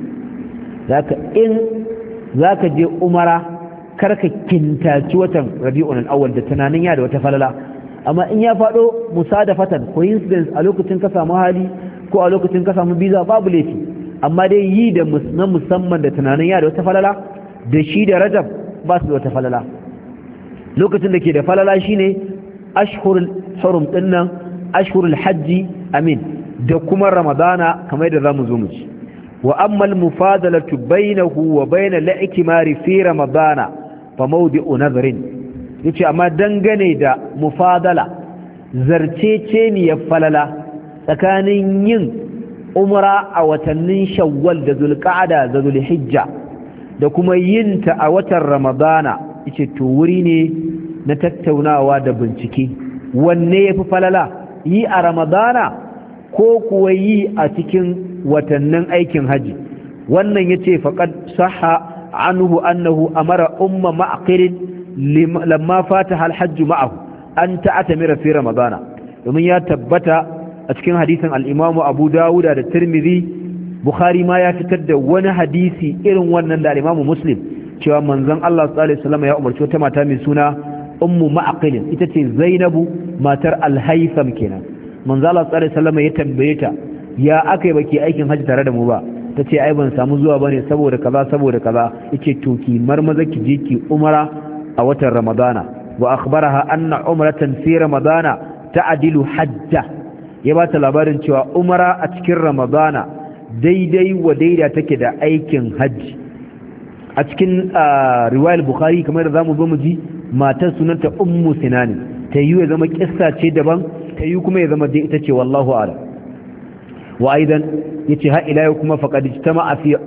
Zaka je umara karka kintaci watan rabi'un al-awwal da tunanin ya da wata falala, amma in ya faɗo musadafatan, coincidence, a lokacin ka samu hali ko a lokacin ka samu biza, babu laifi. Amma dai yi da na musamman da tunanin ya da wata falala, da shi da rajab ba su da wata falala. Lokacin da ke da falala shine ashhurul hurum dinnan, ashhurul hajji, amin, da kuma ramadana, kamar da zamu zo mu ci. Wa amma al-mufadalatu bainahu wa bain al-ikmari fi ramadana fa mawdi'u nadhrin. Yace amma dangane da mufadala, zarcece ne ya falala tsakanin yin umra a watannin shawwal da zulqa'ada da zulhijja da kuma yin ta a watan ramadana, yace to wuri ne na tattaunawa da bincike. Wanne yafi falala, yi a ramadana ko kuwa yi a cikin watannin aikin haji? Wannan yace faqad sahha anhu annahu amara umma ma'qil lamma fataha al-hajj ma'ahu an ta'tamira fi ramadana. Domin ya tabbata a cikin hadisin al-Imam Abu Dawud da Tirmidhi, Bukhari ma ya fitar da wani hadisi irin wannan da al-Imam Muslim, cewa manzon Allah sallallahu alaihi wasallam ya umarci wata mata mai suna ummu ma'qil, ita ce Zainabu matar al-Haytham kenan. Manzon Allah sallallahu alaihi wasallam ya tambaye ta, ya akai baki aikin haji tare da mu ba? Tace ai ban samu zuwa bane saboda kaza. Yace to ki marmaza ki je ki umara a watan Ramadana. Wa akhbaraha anna umratan fi Ramadana ta'dilu hajja. Ya ba ta labarin cewa umara a cikin Ramadana daidai wa daida take da aikin haji. A cikin riwayar Bukhari, kamar da zamu zo mu ji, matar sunanta Ummu Sinani. Ta yi ya zama kissa ce daban, ta yi kuma ya zama dai ita ce, wallahu a'lam. Wa aidan yace ha ila kuma faqad ijtama'a fi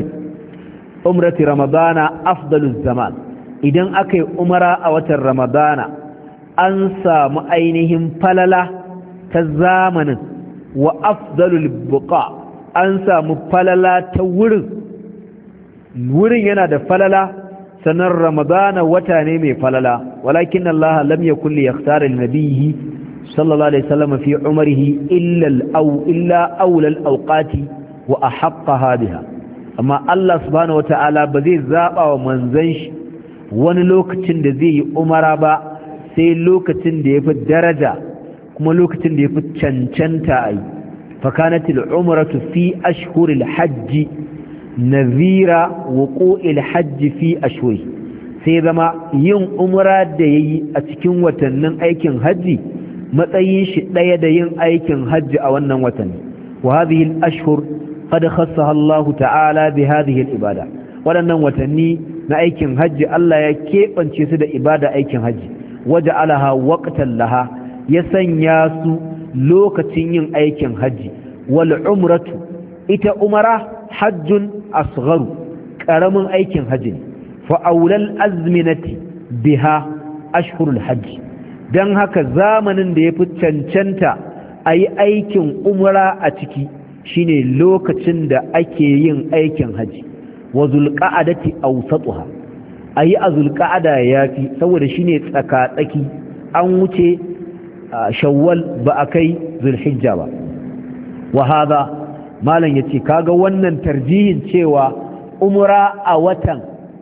umrati Ramadana afdaluz zaman. Idan akai umara a watan Ramadana, an samu ainihin falala ta zamanin, wa afdalul buqa, an samu falala ta wurin yana da falala, sanar Ramadana wata ne mai falala. Walakin Allah lam yakul yakhtara li nabiyhi sallallahu alaihi wasallam fi umrihi illa awla al-awqati wa ahaqqaha biha. Amma Allah subhanahu wata'ala ba zai zaba wa manzon shi wani lokacin da zai yi umara ba sai lokacin da yafi daraja, kuma lokacin da yafi cancanta ai. fa kanatil umratu fi ashhuril hajj nazira wuqu'il hajj fi ashhuri. sai zama yin umra da yayi a cikin watannin aikin haji matsayin shi daya da yin aikin haji a wannan watanni. wa hadhihi al-ashhur qad khassaha Allah ta'ala bi hadhihi al-ibada. wadannan watanni na aikin haji Allah ya kebance su da ibada aikin haji, waja'alaha waqtan laha, ya sanya su lokacin yin aikin haji. wal umratu, ita umara hajjun asgharu, karamin aikin haji ne. fa aulal azminati biha ashhurul hajj. dan haka zamanin da yafi cancanta ayi aikin umra a ciki shine lokacin da ake yin aikin haji. wa zulqa'adati awsatuha, ayi a zulqa'ada yafi saboda shine tsaka-tsaki, an wuce shawwal ba akai zulhijja ba. wa hada malan yace kaga wannan tarjihin cewa umra a watan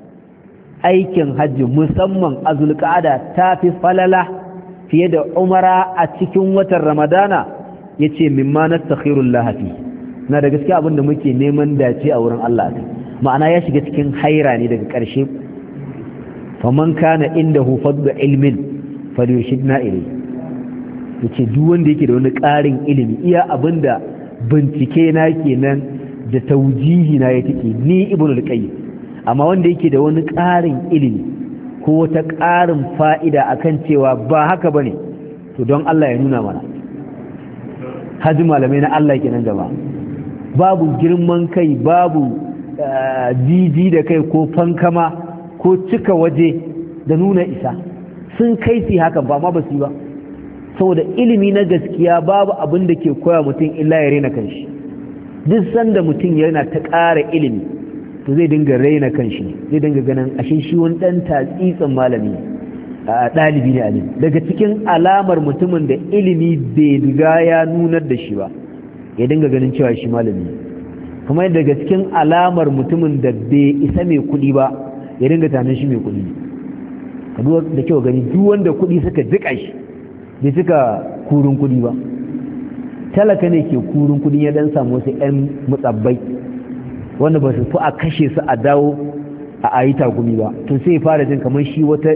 aikin hajji musamman a zulqa'ada tafi falala fiye da umra a cikin watan ramadana, yace mimma nastakhirul lahafi, na da gaskiya abinda muke neman dace a wurin Allah. ma'ana ya shiga cikin haira ne daga ƙarshe. faman kana indahu fadlu ilmin falyushidna ilayhi, yace duk wanda yake da wani ƙarin ilimi, iya abinda bincike na kenan da taujihi na ya take ni ibnu al-qayyim amma wanda yake da wani ƙarin ilimi ko wata ƙarin fa'ida akan cewa ba haka bane to don Allah ya nuna mana haji malamai na Allah kenan gaba babu girman kai babu jiji da kai ko fankama ko cika waje da nuna isa sun kai su haka ba ma ba su yi ba saboda ilimi na gaskiya babu abin da ke koya mutum illa ya rena kanshi duk sanda mutum yana ta ƙara ilimi to zai dinga raina kanshi zai dinga ganin ashe shi wani ɗan tatsitsin malami ɗalibi ne alim daga cikin alamar mutumin da ilimi bai riga ya nunar da shi ba ya dinga ganin cewa shi malami ne kuma daga cikin alamar mutumin da bai isa mai kuɗi ba ya dinga tanin shi mai kuɗi ne ka da kyau gani duk wanda kuɗi suka jika shi bai suka kurin kuɗi ba talaka ne ke kurin kuɗi ya dan samu wasu 'yan mutsabbai wanda ba su fi a kashe su a dawo a ayi takumi ba to sai ya fara jin kamar shi wata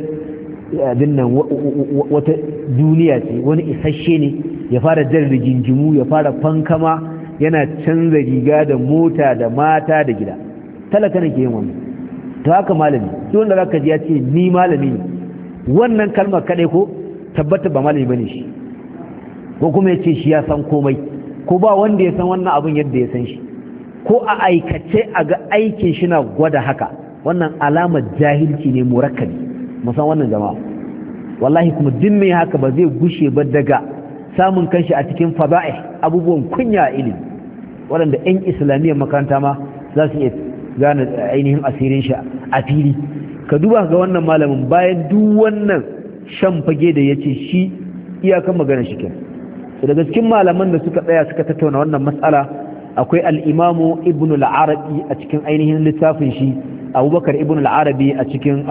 wata duniya ce wani isasshe ne ya fara jan rigingimu ya fara fankama yana canza riga da mota da mata da gida talaka ne ke yin wannan to haka malami duk wanda zaka ji ya ce ni malami ne wannan kalmar kadai ko tabbata ba malami bane shi ko kuma ya ce shi ya san komai ko ba wanda ya san wannan abin yadda ya san shi ko a aikace a ga aikin shi na gwada haka wannan alamar jahilci ne murakkabi musan wannan jama'a wallahi kuma din mai haka ba zai gushe ba daga samun kanshi a cikin fada'i abubuwan kunya a ilimi waɗanda 'yan islamiyyar makaranta ma za su iya gane ainihin asirin shi a fili ka duba ga wannan malamin bayan duk wannan shan fage da ya ce shi iyakan magana shi kenan daga cikin malaman da suka tsaya suka tattauna wannan matsala akwai al'imamu ibn al'arabi a cikin ainihin littafin shi abubakar ibn al'arabi a cikin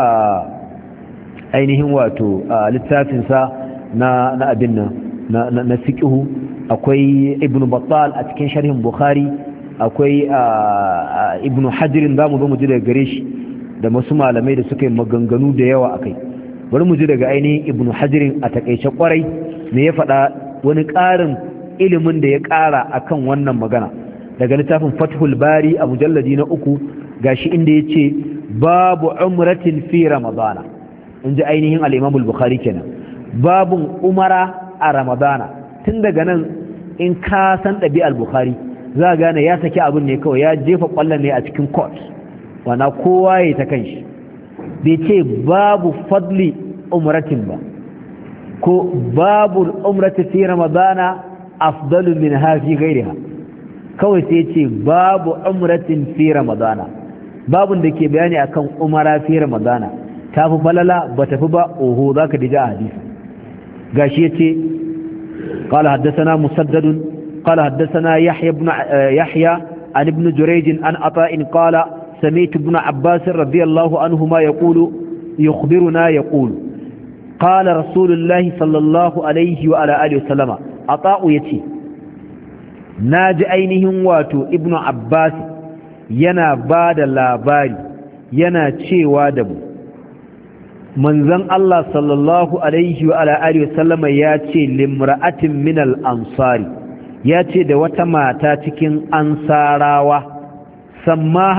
ainihin wato littafinsa na abin nan na fiqhu akwai ibn battal a cikin sharhin bukhari akwai ibn hajirin za mu zo mu ji daga gare shi da wasu malamai da suka yi maganganu da yawa akai bari mu ji daga ainihin ibn hajirin a takaice kwarai me ya faɗa wani ƙarin ilimin da ya ƙara akan wannan magana daga littafin fathul bari a mujalladi na 3 gashi inda ya ce babu umratin fi ramadana in ji ainihin al-imam al-bukhari kenan babun umara a ramadana tun daga nan in ka san ɗabi'ar bukhari za a gane ya saki abin ne kawai ya jefa ƙwallon ne a cikin court wana kowa ya ta kanshi bai ce babu fadli umratin ba ko babu umrati fi ramadana afdalu min hafi gairiha kawai sai ce babu umratin fi ramadana babun da ke bayani akan umara fi ramadana ta fi falala ba tafi ba oho za ka dija a hadisi gashi ya ce قال حدثنا مسدد قال حدثنا يحيى عن ابن جريج عن عطاء قال سمعت ابن عباس رضي الله عنهما يخبرنا يقول قال رسول الله صلى الله عليه وعلى آله وسلم عطاء يتي ناجي ainihin wato ibnu abbas yana bada labari yana cewa da mu manzon Allah sallallahu alaihi wa ala alihi wasallama ya ce limra'atin min al-ansari ya ce da wata mata cikin ansarawa samma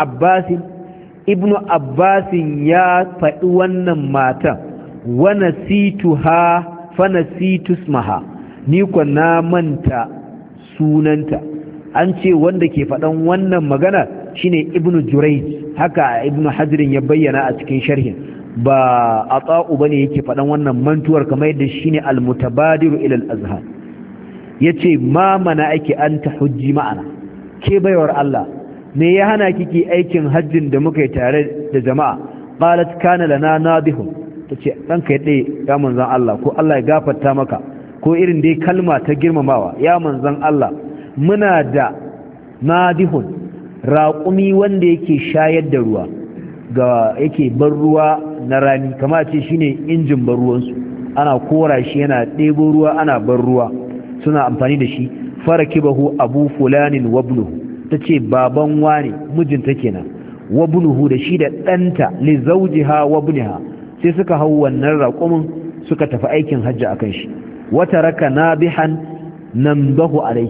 ibnu abbas ya faɗi wannan matan wa nasituha fa nasitu ismaha ni ko na manta sunanta an ce wanda ke faɗan wannan magana shine ibnu jurayj haka ibnu hajrin ya bayyana a cikin sharhin ba ata'u bane yake faɗan wannan mantuwar kamar yadda shine al-mutabadiru ila al-azhar yace ma mana ake an tahujji ma'ana ke baiwar Allah me ya hana kike aikin hajjin da muka yi tare da jama'a qalat kana lana nadihun tace danka yadda ya manzon Allah ko Allah ya gafarta maka ko irin dai kalma ta girmamawa ya manzon Allah muna da nadihun raƙumi wanda yake shayar da ruwa ga yake bar ruwa na rani kama ce shine injin bar ruwansu ana kora shi yana ɗebo ruwa ana bar ruwa suna amfani da shi farakibahu abu fulanin wabnuhu tace baban wane mijinta kenan wabnuhu da shi da ɗanta li zawjiha wabniha sai suka hau wannan raƙumin suka tafi aikin hajji akan shi wata raka nabihan namdahu alai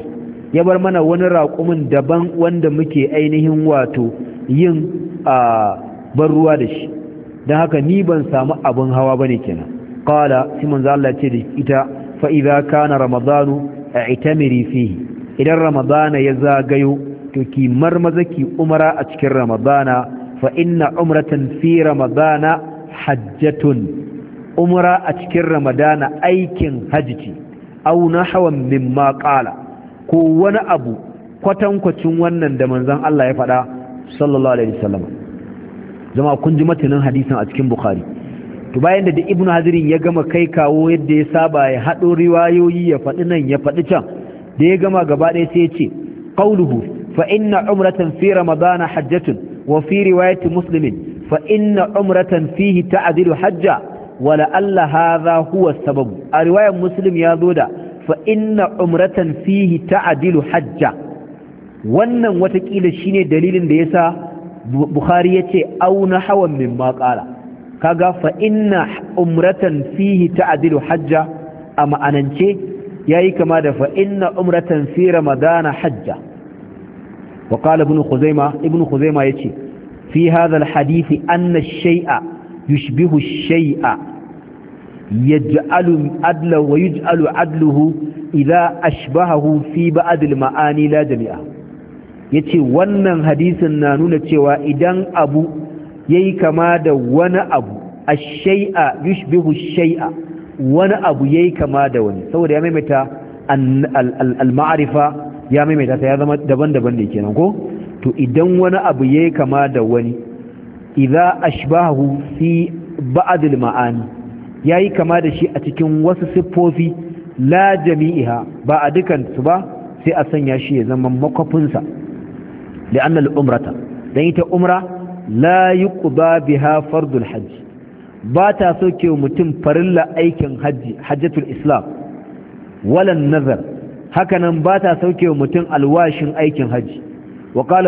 ya bar mana wani raƙumin daban wanda muke ainihin wato yin ban ruwa da shi don haka ni ban samu abin hawa bane kenan qala sai manzo Allah ce da ita fa idza kana ramadanu i'tamiri fihi idan ramadana ya zagayo to ki marmaza ki umara a cikin ramadana fa inna umratan fi ramadana hajjatun umra a cikin ramadana aikin hajji aw nahwan mimma qala ko wani abu kwatankwacin wannan da manzon Allah ya faɗa sallallahu alaihi wasallam jama'a kun ji matanin hadisin a cikin bukhari to bayan da ibnu hadirin ya gama kai kawo yadda ya saba ya hado riwayoyi ya faɗi nan ya faɗi can da ya gama gaba ɗaya sai ya ce qauluhu fa inna umratan fi ramadana hajjatun wa fi riwayati muslimin fa inna umratan fihi ta'dilu hajja wa la'alla hadha huwa as-sabab a riwayar muslim ya zo da fa inna umratan fihi ta'dilu hajja wannan watakila shine dalilin da yasa bukhari yace auna hawan mimma qala kaga fa inna umratan fihi ta'dilu hajja a ma'anance yayi kama da fa inna umratan fi ramadana hajja wa qala ibn khuzaimah yace fi hadha alhadith anna ash-shay'a yushbihu ash-shay'a yaj'alu adla wa yuj'alu adluhu idha ashbahahu fi ba'd al-ma'ani la jami'a yace wannan hadisin na nuna cewa idan abu yayi kama da wani abu ash-shay'a yushbihu ash-shay'a wani abu yayi kama da wani saboda ya maimaita al-ma'rifa ya maimaita ta ya zama daban-daban ne kenan ko to idan wani abu yayi kama da wani idza ashbahu fi ba'd al-ma'ani yayi kama da shi a cikin wasu siffofi la jami'iha ba a dukan su ba sai a sanya shi ya zama makwafinsa لأن الأمرة دينت أمرة لا يقضى بها فرض الحج باتا سوكي ومتم فرلا أيكن حجة الإسلام ولا النذر هكذا باتا سوكي ومتم الواشن أيكن حج وقال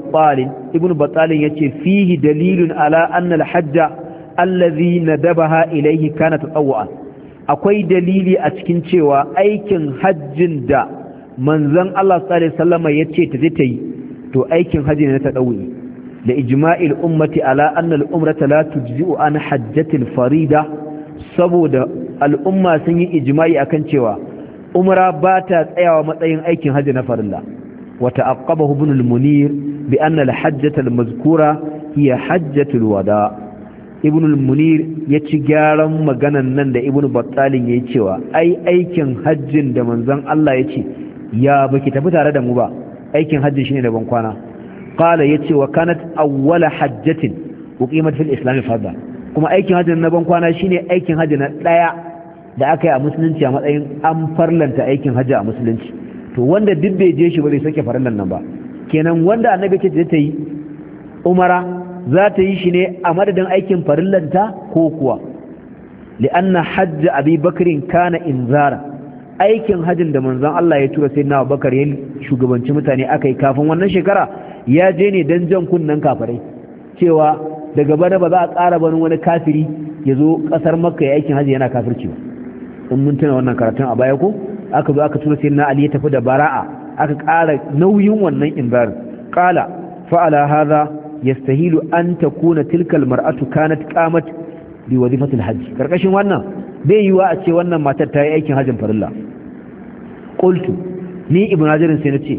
ابن بطال يتي فيه دليل على أن الحج الذي ندبها إليه كانت أوعا akwai dalili a cikin cewa aikin hajjin da manzon Allah sallallahu alaihi wasallam yace ta je ta yi to aikin haji ne ta dauri da ijma'il ummati ala anna al-umrata la tujzi'u an hajjatil farida saboda al'umma sun yi ijma'i akan cewa umra ba ta tsayawa matsayin aikin haji na farilla wa ta'aqqabahu ibn al-munir bi anna al-hajjata al-mazkura hiya hajjatul wada ibn al-munir ya ci gyaran maganan nan da ibn battalin yayi cewa ai aikin hajjin da manzon Allah yace ya baki tafi tare da mu ba aikin hajji shine da ban kwana qala yace wa kanat awwala hajjatin uqimat fil islam farda kuma aikin hajji na ban kwana shine aikin hajji na daya da aka yi a musulunci a matsayin an farlanta aikin hajji a musulunci to wanda duk bai je shi ba zai sake farallan nan ba kenan wanda annabi ce ta yi umara za ta yi shi ne a madadin aikin farillanta ko kuwa li'anna hajj abi bakrin kana inzara aikin hajjin da manzon Allah ya tura sai na Abubakar ya shugabanci mutane akai kafin wannan shekara ya je ne dan jan kunnan kafirai cewa daga bana ba za a ƙara barin wani kafiri ya zo ƙasar Makka ya aikin hajji yana kafirci ba in mun tuna wannan karatun a baya ko aka zo aka tura sai na Ali ya tafi da bara'a aka ƙara nauyin wannan inbar qala fa ala hadha yastahilu an takuna tilka almar'atu kanat qamat bi wazifati alhajj karkashin wannan bai yiwa a ce wannan matar ta yi aikin hajjin farilla qultu ni ibnu hajar sai nace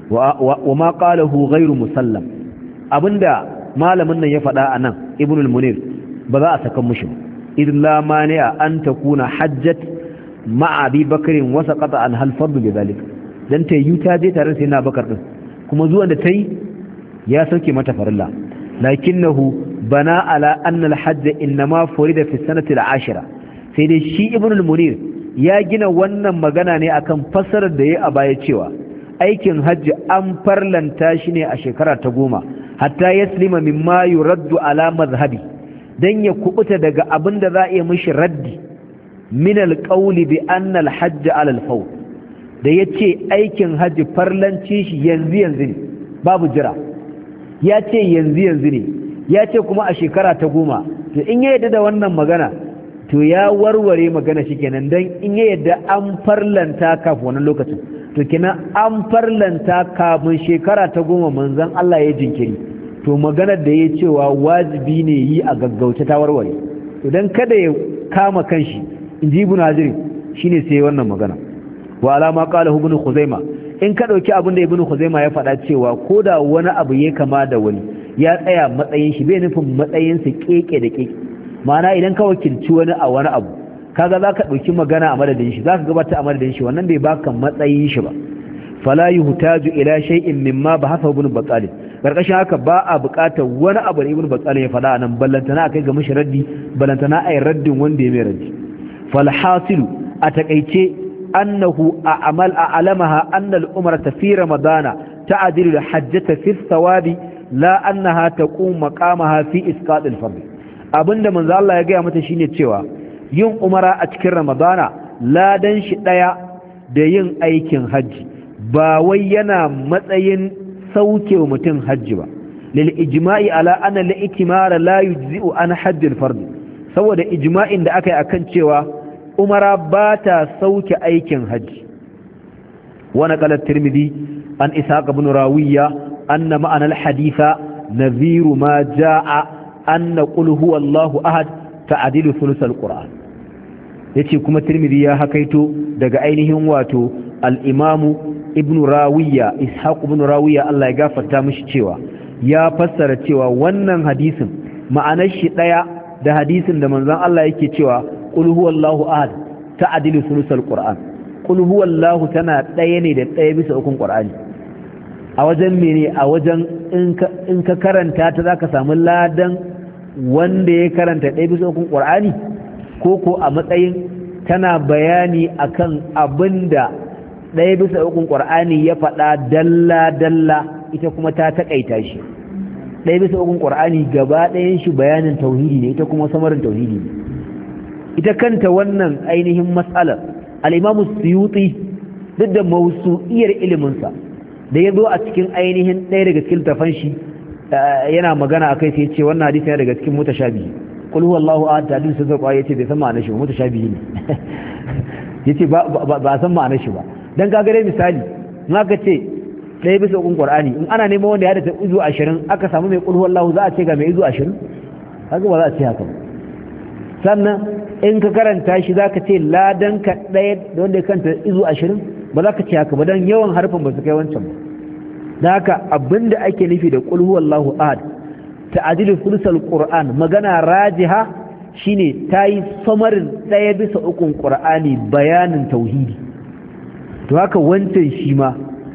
wa ma qalahu ghayru musallam abinda malamin nan ya faɗa anan ibnu al-munir ba za a saka mushi illa mani'a an takuna hajjat ma'a abi bakrin wa saqata an hal fadl bidalik dan ta yi ta je tare sai na bakar din kuma zuwan da ta yi ya sauke mata farilla lakinnahu bana ala anna al-hajj inma furida fi sanati al-ashira sai dai shi ibn al-munir ya gina wannan magana ne akan fassarar da yayi a baya cewa aikin hajji an farlanta shi ne a shekara ta 10 hatta yaslima mimma yuraddu ala mazhabi dan ya kubuta daga abinda za a yi mishi raddi min al-qawli bi anna al-hajj ala al-fawt da yace aikin hajji farlanci shi yanzu ne babu jira ya ce yanzu ne ya ce kuma a shekara ta 10 to in ya yadda da wannan magana to ya warware magana shi kenan don in ya yadda an farlanta kafin wannan lokacin to kina an farlanta kafin shekara ta 10 manzon Allah ya jinkiri to maganar da ya cewa wajibi ne yi a gaggauce ta warware idan kada ya kama kanshi inji ibn Hajar shine sai wannan magana wa alama qala ibn Khuzaimah in ka dauki abin da ibn Khuzaimah ya faɗa cewa koda wani abu ya kama da wani ya tsaya matsayin shi bai nufin matsayin sa keke da keke ma'ana idan ka wakilci wani a wani abu kaga zaka dauki magana a madadin shi zaka gabata a madadin shi wannan bai baka matsayin shi ba fala yuhtaju ila shay'in mimma bahatha ibn Battal karkashin haka ba a buƙatar wani abu da ibn Battal ya faɗa nan ballantana kai ga mishi raddi ballantana ai raddin wanda ya mai raddi fal hasilu a takeice annahu a'lamaha anna al-umrata fi ramadana ta'dilu al-hajjata fi thawabi la annaha taqum maqamaha fi isqat al-fard abinda manzo Allah ya ga mata shine cewa yin umara a cikin ramadana ladan shi daya da yin aikin haji ba wai yana matsayin sauke mutum hajji ba lil ijma'i ala anna al-ikmara la yujzi'u an hajj al-fard saboda ijma'in da aka yi akan cewa umara ba ta sauke aikin hajji wa naqala at-tirmidhi an ishaq ibn rawiya anna ma'ana al-haditha nadhiru ma jaa anna qul huwallahu ahad ta'dilu thuluth al-qur'an yace kuma tirmidhi ya hakaito daga ainihin wato al-imam ibn rawiya ishaq ibn rawiya Allah ya gafarta mishi cewa ya fassara cewa wannan hadisin ma'anar shi daya da hadisin da manzon Allah yake cewa qul huwallahu ahad ta'dilu thuluthal qur'an qul huwallahu tana daya ne da daya bisa ukun qur'ani a wajen mene a wajen in ka karanta ta zaka samu ladan wanda ya karanta daya bisa ukun qur'ani ko a matsayin tana bayani akan abinda daya bisa ukun qur'ani ya faɗa dalla dalla ita kuma ta takaita shi daya bisa ukun qur'ani gaba ɗayan shi bayanin tauhidi ne ita kuma samarin tauhidi ne ita kanta wannan ainihin matsalar al-Imam Suyuti duk da mawsu'iyar iliminsa da ya zo a cikin ainihin ɗaya daga cikin tafan shi yana magana akai sai ya ce wannan hadisi yana daga cikin mutashabihi qul huwallahu ahad hadin sai zai yace bai san ma'anar shi ba mutashabihi ne yace ba san ma'anar shi ba dan kaga dai misali in aka ce ɗaya bisa ukun Qur'ani in ana neman wanda ya hada izu 20 aka samu mai qul huwallahu za a ce ga mai izu 20 kaga ba za a ce haka ba sannan in ka karanta shi za ka ce ladan ka ɗaya da wanda ya kanta izu 20 ba za ka ce haka ba don yawan harfin ba su kai wancan ba da haka abinda ake nufi da qul huwallahu ahad ta'dilu thuluthal qur'an magana rajiha shine tayi samarin ɗaya bisa ukun qur'ani bayanin tauhidi to haka wancan shi ma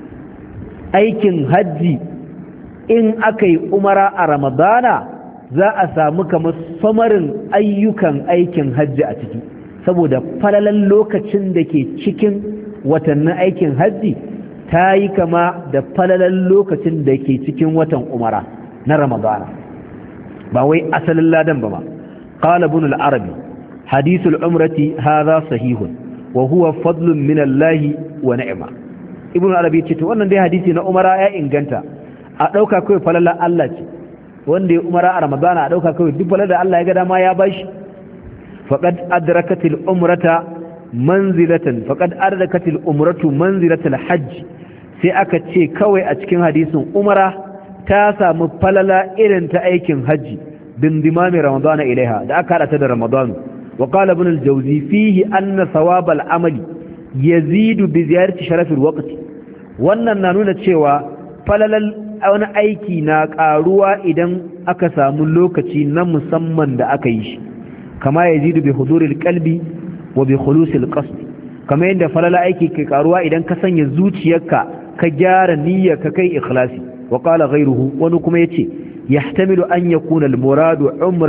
aikin hajji in aka yi umara a ramadana za a samu kamar samarin ayyukan aikin hajji a ciki saboda falalan lokacin da ke cikin watannin aikin hajji ta yi kama da falalan lokacin da ke cikin watan umara na ramadana ba wai asalin ladan ba ma qala ibn al-arabi hadith al-umrati hadha sahihun wa huwa fadlun min Allah wa ni'ma ibn al-arabi ce to wannan dai hadisi na umara ya inganta a dauka kai falalan Allah ce wanda ya umara a ramadana a dauka kawai duk falar da Allah ya ga dama ya bashi faqad adrakatil umrata manzilatan faqad adrakatil umratu manzilatal hajj sai aka ce kawai a cikin hadisin umara ta samu falala irin ta aikin haji bindimami ramadana ilaiha da aka hada ta da ramadanu wa qala ibn al-jawzi fihi anna thawab al-amali yazidu bi ziyarati sharaf al-waqt wannan na nuna cewa falalal wani aiki na karuwa idan aka samu lokaci na musamman da aka yi shi kama yazidu bi huduril qalbi wa bi khulusil qasd kama yanda falala aiki ke karuwa idan ka sanya zuciyarka ka gyara niyyarka kai ikhlasi wa qala ghayruhu wani kuma yace yahtamilu an yakuna al muradu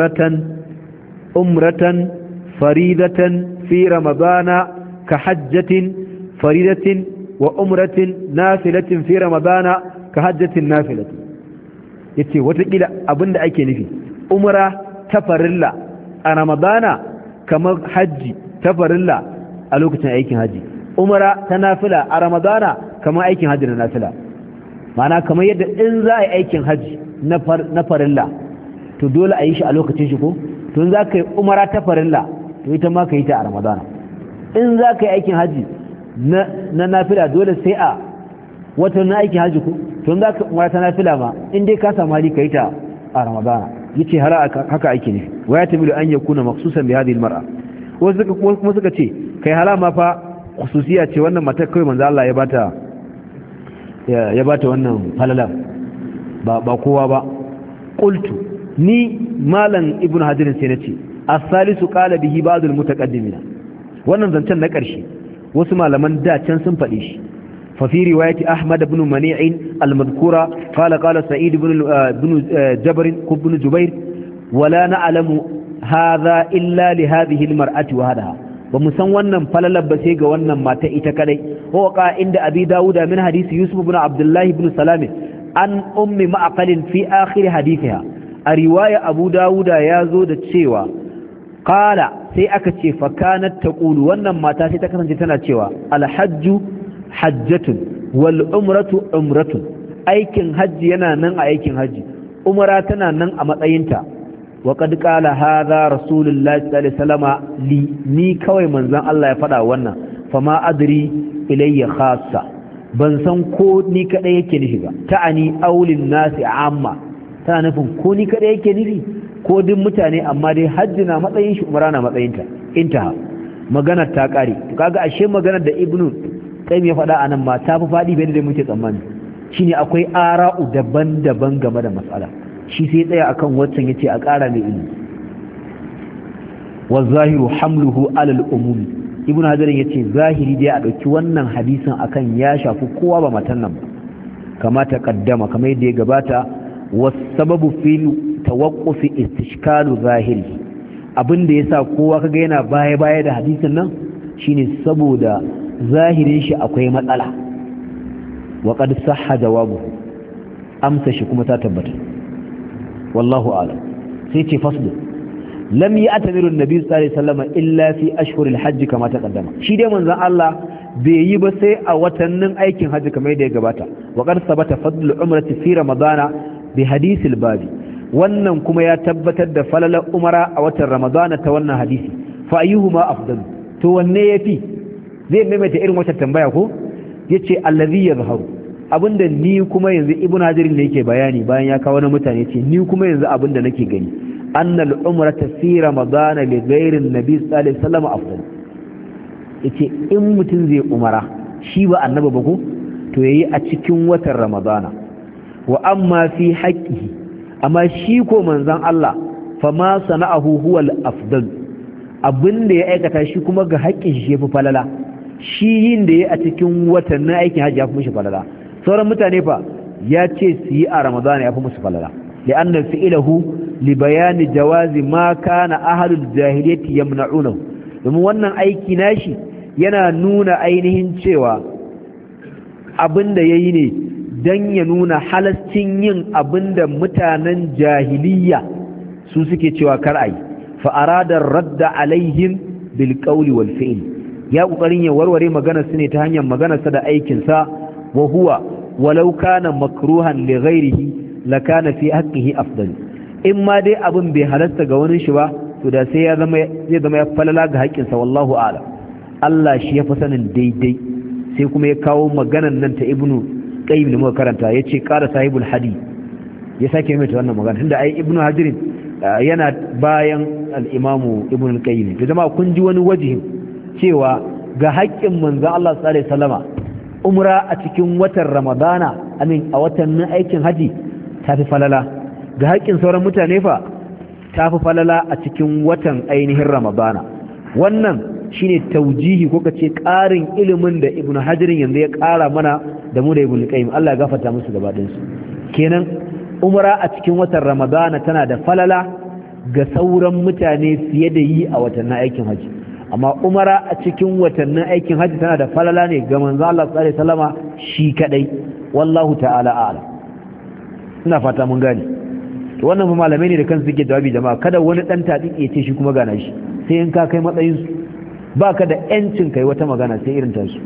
umratan faridatan fi ramadana ka hajjatin faridatin wa umratin nafilatin fi ramadana ka hajjatin nafilatin yace watakila abinda ake nufi umra ta farilla a ramadana kamar hajji ta farilla a lokacin aikin hajji umra ta nafila a ramadana kamar aikin hajji na nafila ma'ana kamar yadda in za a yi aikin hajji na farilla to dole a yi shi a lokacin shi ko to in za ka yi umra ta farilla to ita ma ka yi ta a ramadana in za ka yi aikin hajji na nafila dole sai a watan na aiki haji ko to za ka umara ta nafila ma in dai ka samu hali kai ta a ramadana yace har haka aiki ne wa ya tamilu an yakuna maksusan bi hadhihi almar'a wasu kuma suka ce kai halama fa khususiya ce wannan matar kai manzo Allah ya bata wannan falala ba kowa ba qultu ni malan ibn hajar sai nace as-salisu qala bihi ba'd al-mutaqaddimina wannan zancen na ƙarshe wasu malaman da can sun faɗi shi fa fi riwayati ahmad ibn mani'in al-madhkura qala sa'id ibn jabr ibn jubair wala na'lamu hadha illa li hadhihi al-mar'ati wahdaha ba mu san wannan falalar ba sai ga wannan mata ita kadai huwa qa inda abi dawuda min hadisi yusuf ibn abdullah ibn salam an ummi ma'qal fi akhir hadithiha a riwaya abu dawuda yazo da cewa qala sai aka ce fa kanat taqulu wannan mata sai ta kasance tana cewa al-hajju hajjatun wal umratu umratun aikin haji yana nan a aikin haji umra tana nan a matsayinta wa qad qala hadha rasulullahi sallallahu alaihi wasallama li ni kawai manzon Allah ya faɗa wannan fama adri ilayya khassa ban san ko ni kadai yake nufi ba ta'ani aulin nasi amma tana nufin ko ni kadai yake nufi ko duk mutane amma dai hajji na matsayin shi umra na matsayinta intaha maganar ta kare to kaga ashe maganar da ibnu qayyim ya faɗa anan ma ta fi faɗi bai da muke tsammani shine akwai ara'u daban-daban game da mas'ala shi sai tsaya akan waccan yace a ƙara mai ilimi wa zahiru hamluhu ala al-umum ibnu hajar yace zahiri dai a dauki wannan hadisin akan ya shafi kowa ba matan nan ba kama ta kaddama kamar yadda ya gabata wasababu fil tawaqqufi istishkalu zahiri abinda yasa kowa kaga yana baya da hadisin nan shine saboda zahirin shi akwai matsala wa qad sahha jawabu amsa shi kuma ta tabbata wallahu a'lam sai ce faslu lam ya'tamiru an-nabi sallallahu alaihi wasallam illa fi ashhuril hajj kama taqaddama shi dai manzon Allah bai yi ba sai a watannin aikin hajji kamar yadda ya gabata wa qad sabata fadlu umrati fi ramadana bi hadisil babi wannan kuma ya tabbatar da falalar umara a watan ramadana ta wannan hadisi fa ayyuhuma afdal to wanne yafi zai maimaita irin wata tambaya ko yace allazi yazharu abinda ni kuma yanzu ibnu hajar ne yake bayani bayan ya kawo na mutane yace ni kuma yanzu abinda nake gani annal umrata fi ramadana li ghayri an-nabi sallallahu alaihi wasallam afdal yace in mutun zai umara shi ba annabi ba ko to yayi a cikin watan ramadana wa amma fi haqqihi amma shi ko manzon Allah fa ma sana'ahu huwa al-afdal abinda ya aikata shi kuma ga haƙƙin shi yafi falala shi yin da ya a cikin watan na aikin hajji ya fi mushi falala sauran mutane fa ya ce su yi a ramadana ya fi musu falala li'anna fi'lahu li bayani jawazi ma kana ahlul jahiliyyati yamna'unahu domin wannan aiki nashi yana nuna ainihin cewa abinda yayi ne dan ya nuna halascin yin abinda mutanen jahiliyya su suke cewa kar ayi fa arada radda alaihim bil qawli wal fi'l ya kokarin ya warware maganar su ne ta hanyar maganar sa da aikin sa wa huwa walau kana makruhan li ghairihi lakana fi haqqihi afdal in ma dai abin bai halasta ga wani shi ba to da sai ya zama ya falala ga haƙƙin sa wallahu a'lam Allah shi ya fi sanin daidai sai kuma ya kawo maganar nan ta ibnu qayyim da muka karanta yace qala sahibul hadi ya sake mai ta wannan magana tunda ai ibnu hajar yana bayan al-imamu ibnu qayyim to jama'a kun ji wani wajihin cewa ga haƙƙin manzo Allah sallallahu alaihi wasallama umra a cikin watan ramadana amin a watan aikin haji tafi falala ga haƙƙin sauran mutane fa tafi falala a cikin watan ainihin ramadana wannan shine taujihi ko kace ƙarin ilimin da ibnu hajarin yanzu ya ƙara mana da mu da ibnu qayyim Allah ya gafarta musu gaba ɗayan su kenan umra a cikin watan ramadana tana da falala ga sauran mutane fiye da yi a watannin aikin haji amma umara a cikin watannin aikin haji tana da falala ne ga manzo Allah sallallahu alaihi wasallama shi kadai wallahu ta'ala a'lam ina fata mun gane to wannan fa malamai ne da kansu suke jawabi jama'a kada wani dan tadiki ya ce shi kuma gana shi sai in ka kai matsayin su baka da yancin kai wata magana sai irin tasu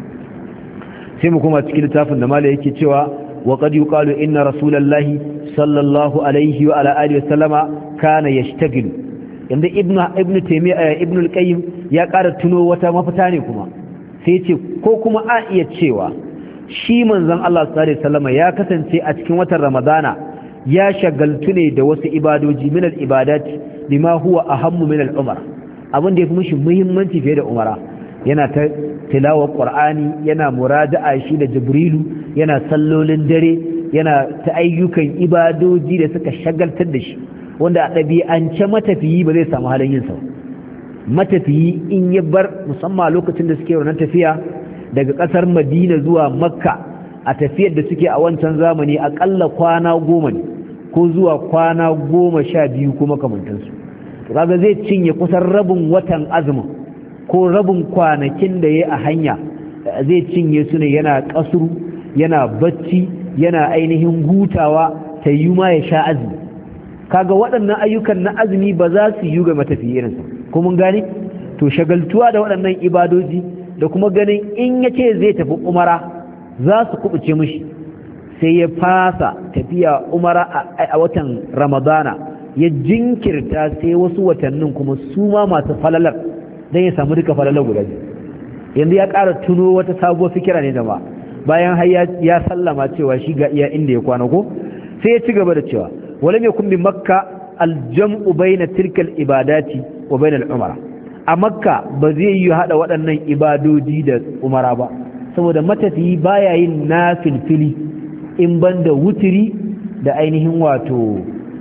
sai mu kuma cikin littafin da malai yake cewa wa qad yuqalu inna rasulallahi sallallahu alaihi wa ala alihi wasallama kana yashtagilu yanda ibnu taymiya ibnu al-qayyim ya ƙara tuno wata mafita ne kuma sai ce ko kuma a iya cewa shi manzon Allah sallallahu alaihi wasallam ya kasance a cikin watan Ramadana ya shagaltu ne da wasu ibadoji min al-ibadati bima huwa ahammu min al-umra abin da yafi mishi muhimmanci fiye da umara yana ta tilawar Qur'ani yana muraja'a shi da Jibrilu yana sallolin dare yana ta ayyukan ibadoji da suka shagaltar da shi wanda a ɗabi'ance matafiyi ba zai samu halin yin sa matafiyi in ya bar musamman lokacin da suke wannan tafiya daga ƙasar Madina zuwa Makka a tafiyar da suke a wancan zamani aƙalla kwana 10 ne ko zuwa kwana 12 kuma kamantansu kaga zai cinye kusan rabin watan azumin ko rabin kwanakin da ya a hanya zai cinye su ne yana kasuru yana bacci yana ainihin hutawa ta yi ma ya sha azumi kaga waɗannan ayyukan na azumi ba za su yi ga matafiya irinsa ko mun gane to shagaltuwa da waɗannan ibadoji da kuma ganin in ya ce zai tafi umara za su kubuce mishi sai ya fasa tafiya umara a watan ramadana ya jinkirta sai wasu watannin kuma su ma masu falalar don ya samu duka falalar guda biyu yanzu ya ƙara tuno wata sabuwar fikira ne jama'a bayan har ya sallama cewa shi ga iya inda ya kwana ko sai ya ci gaba da cewa wala mai kun bi makka aljam'u bayna tilkal ibadati wa bayna al-umara a makka ba zai yi hada waɗannan ibadoji da umara ba saboda matafiyi baya yin nafilfili in banda wutiri da ainihin wato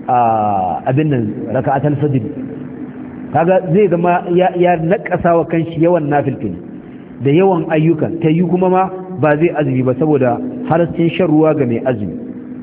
abin nan raka'atul fajr kaga zai zama ya nakasa wa kanshi yawan nafilfili da yawan ayyukan ta yi kuma ma ba zai azumi ba saboda halascin shan ruwa ga mai azumi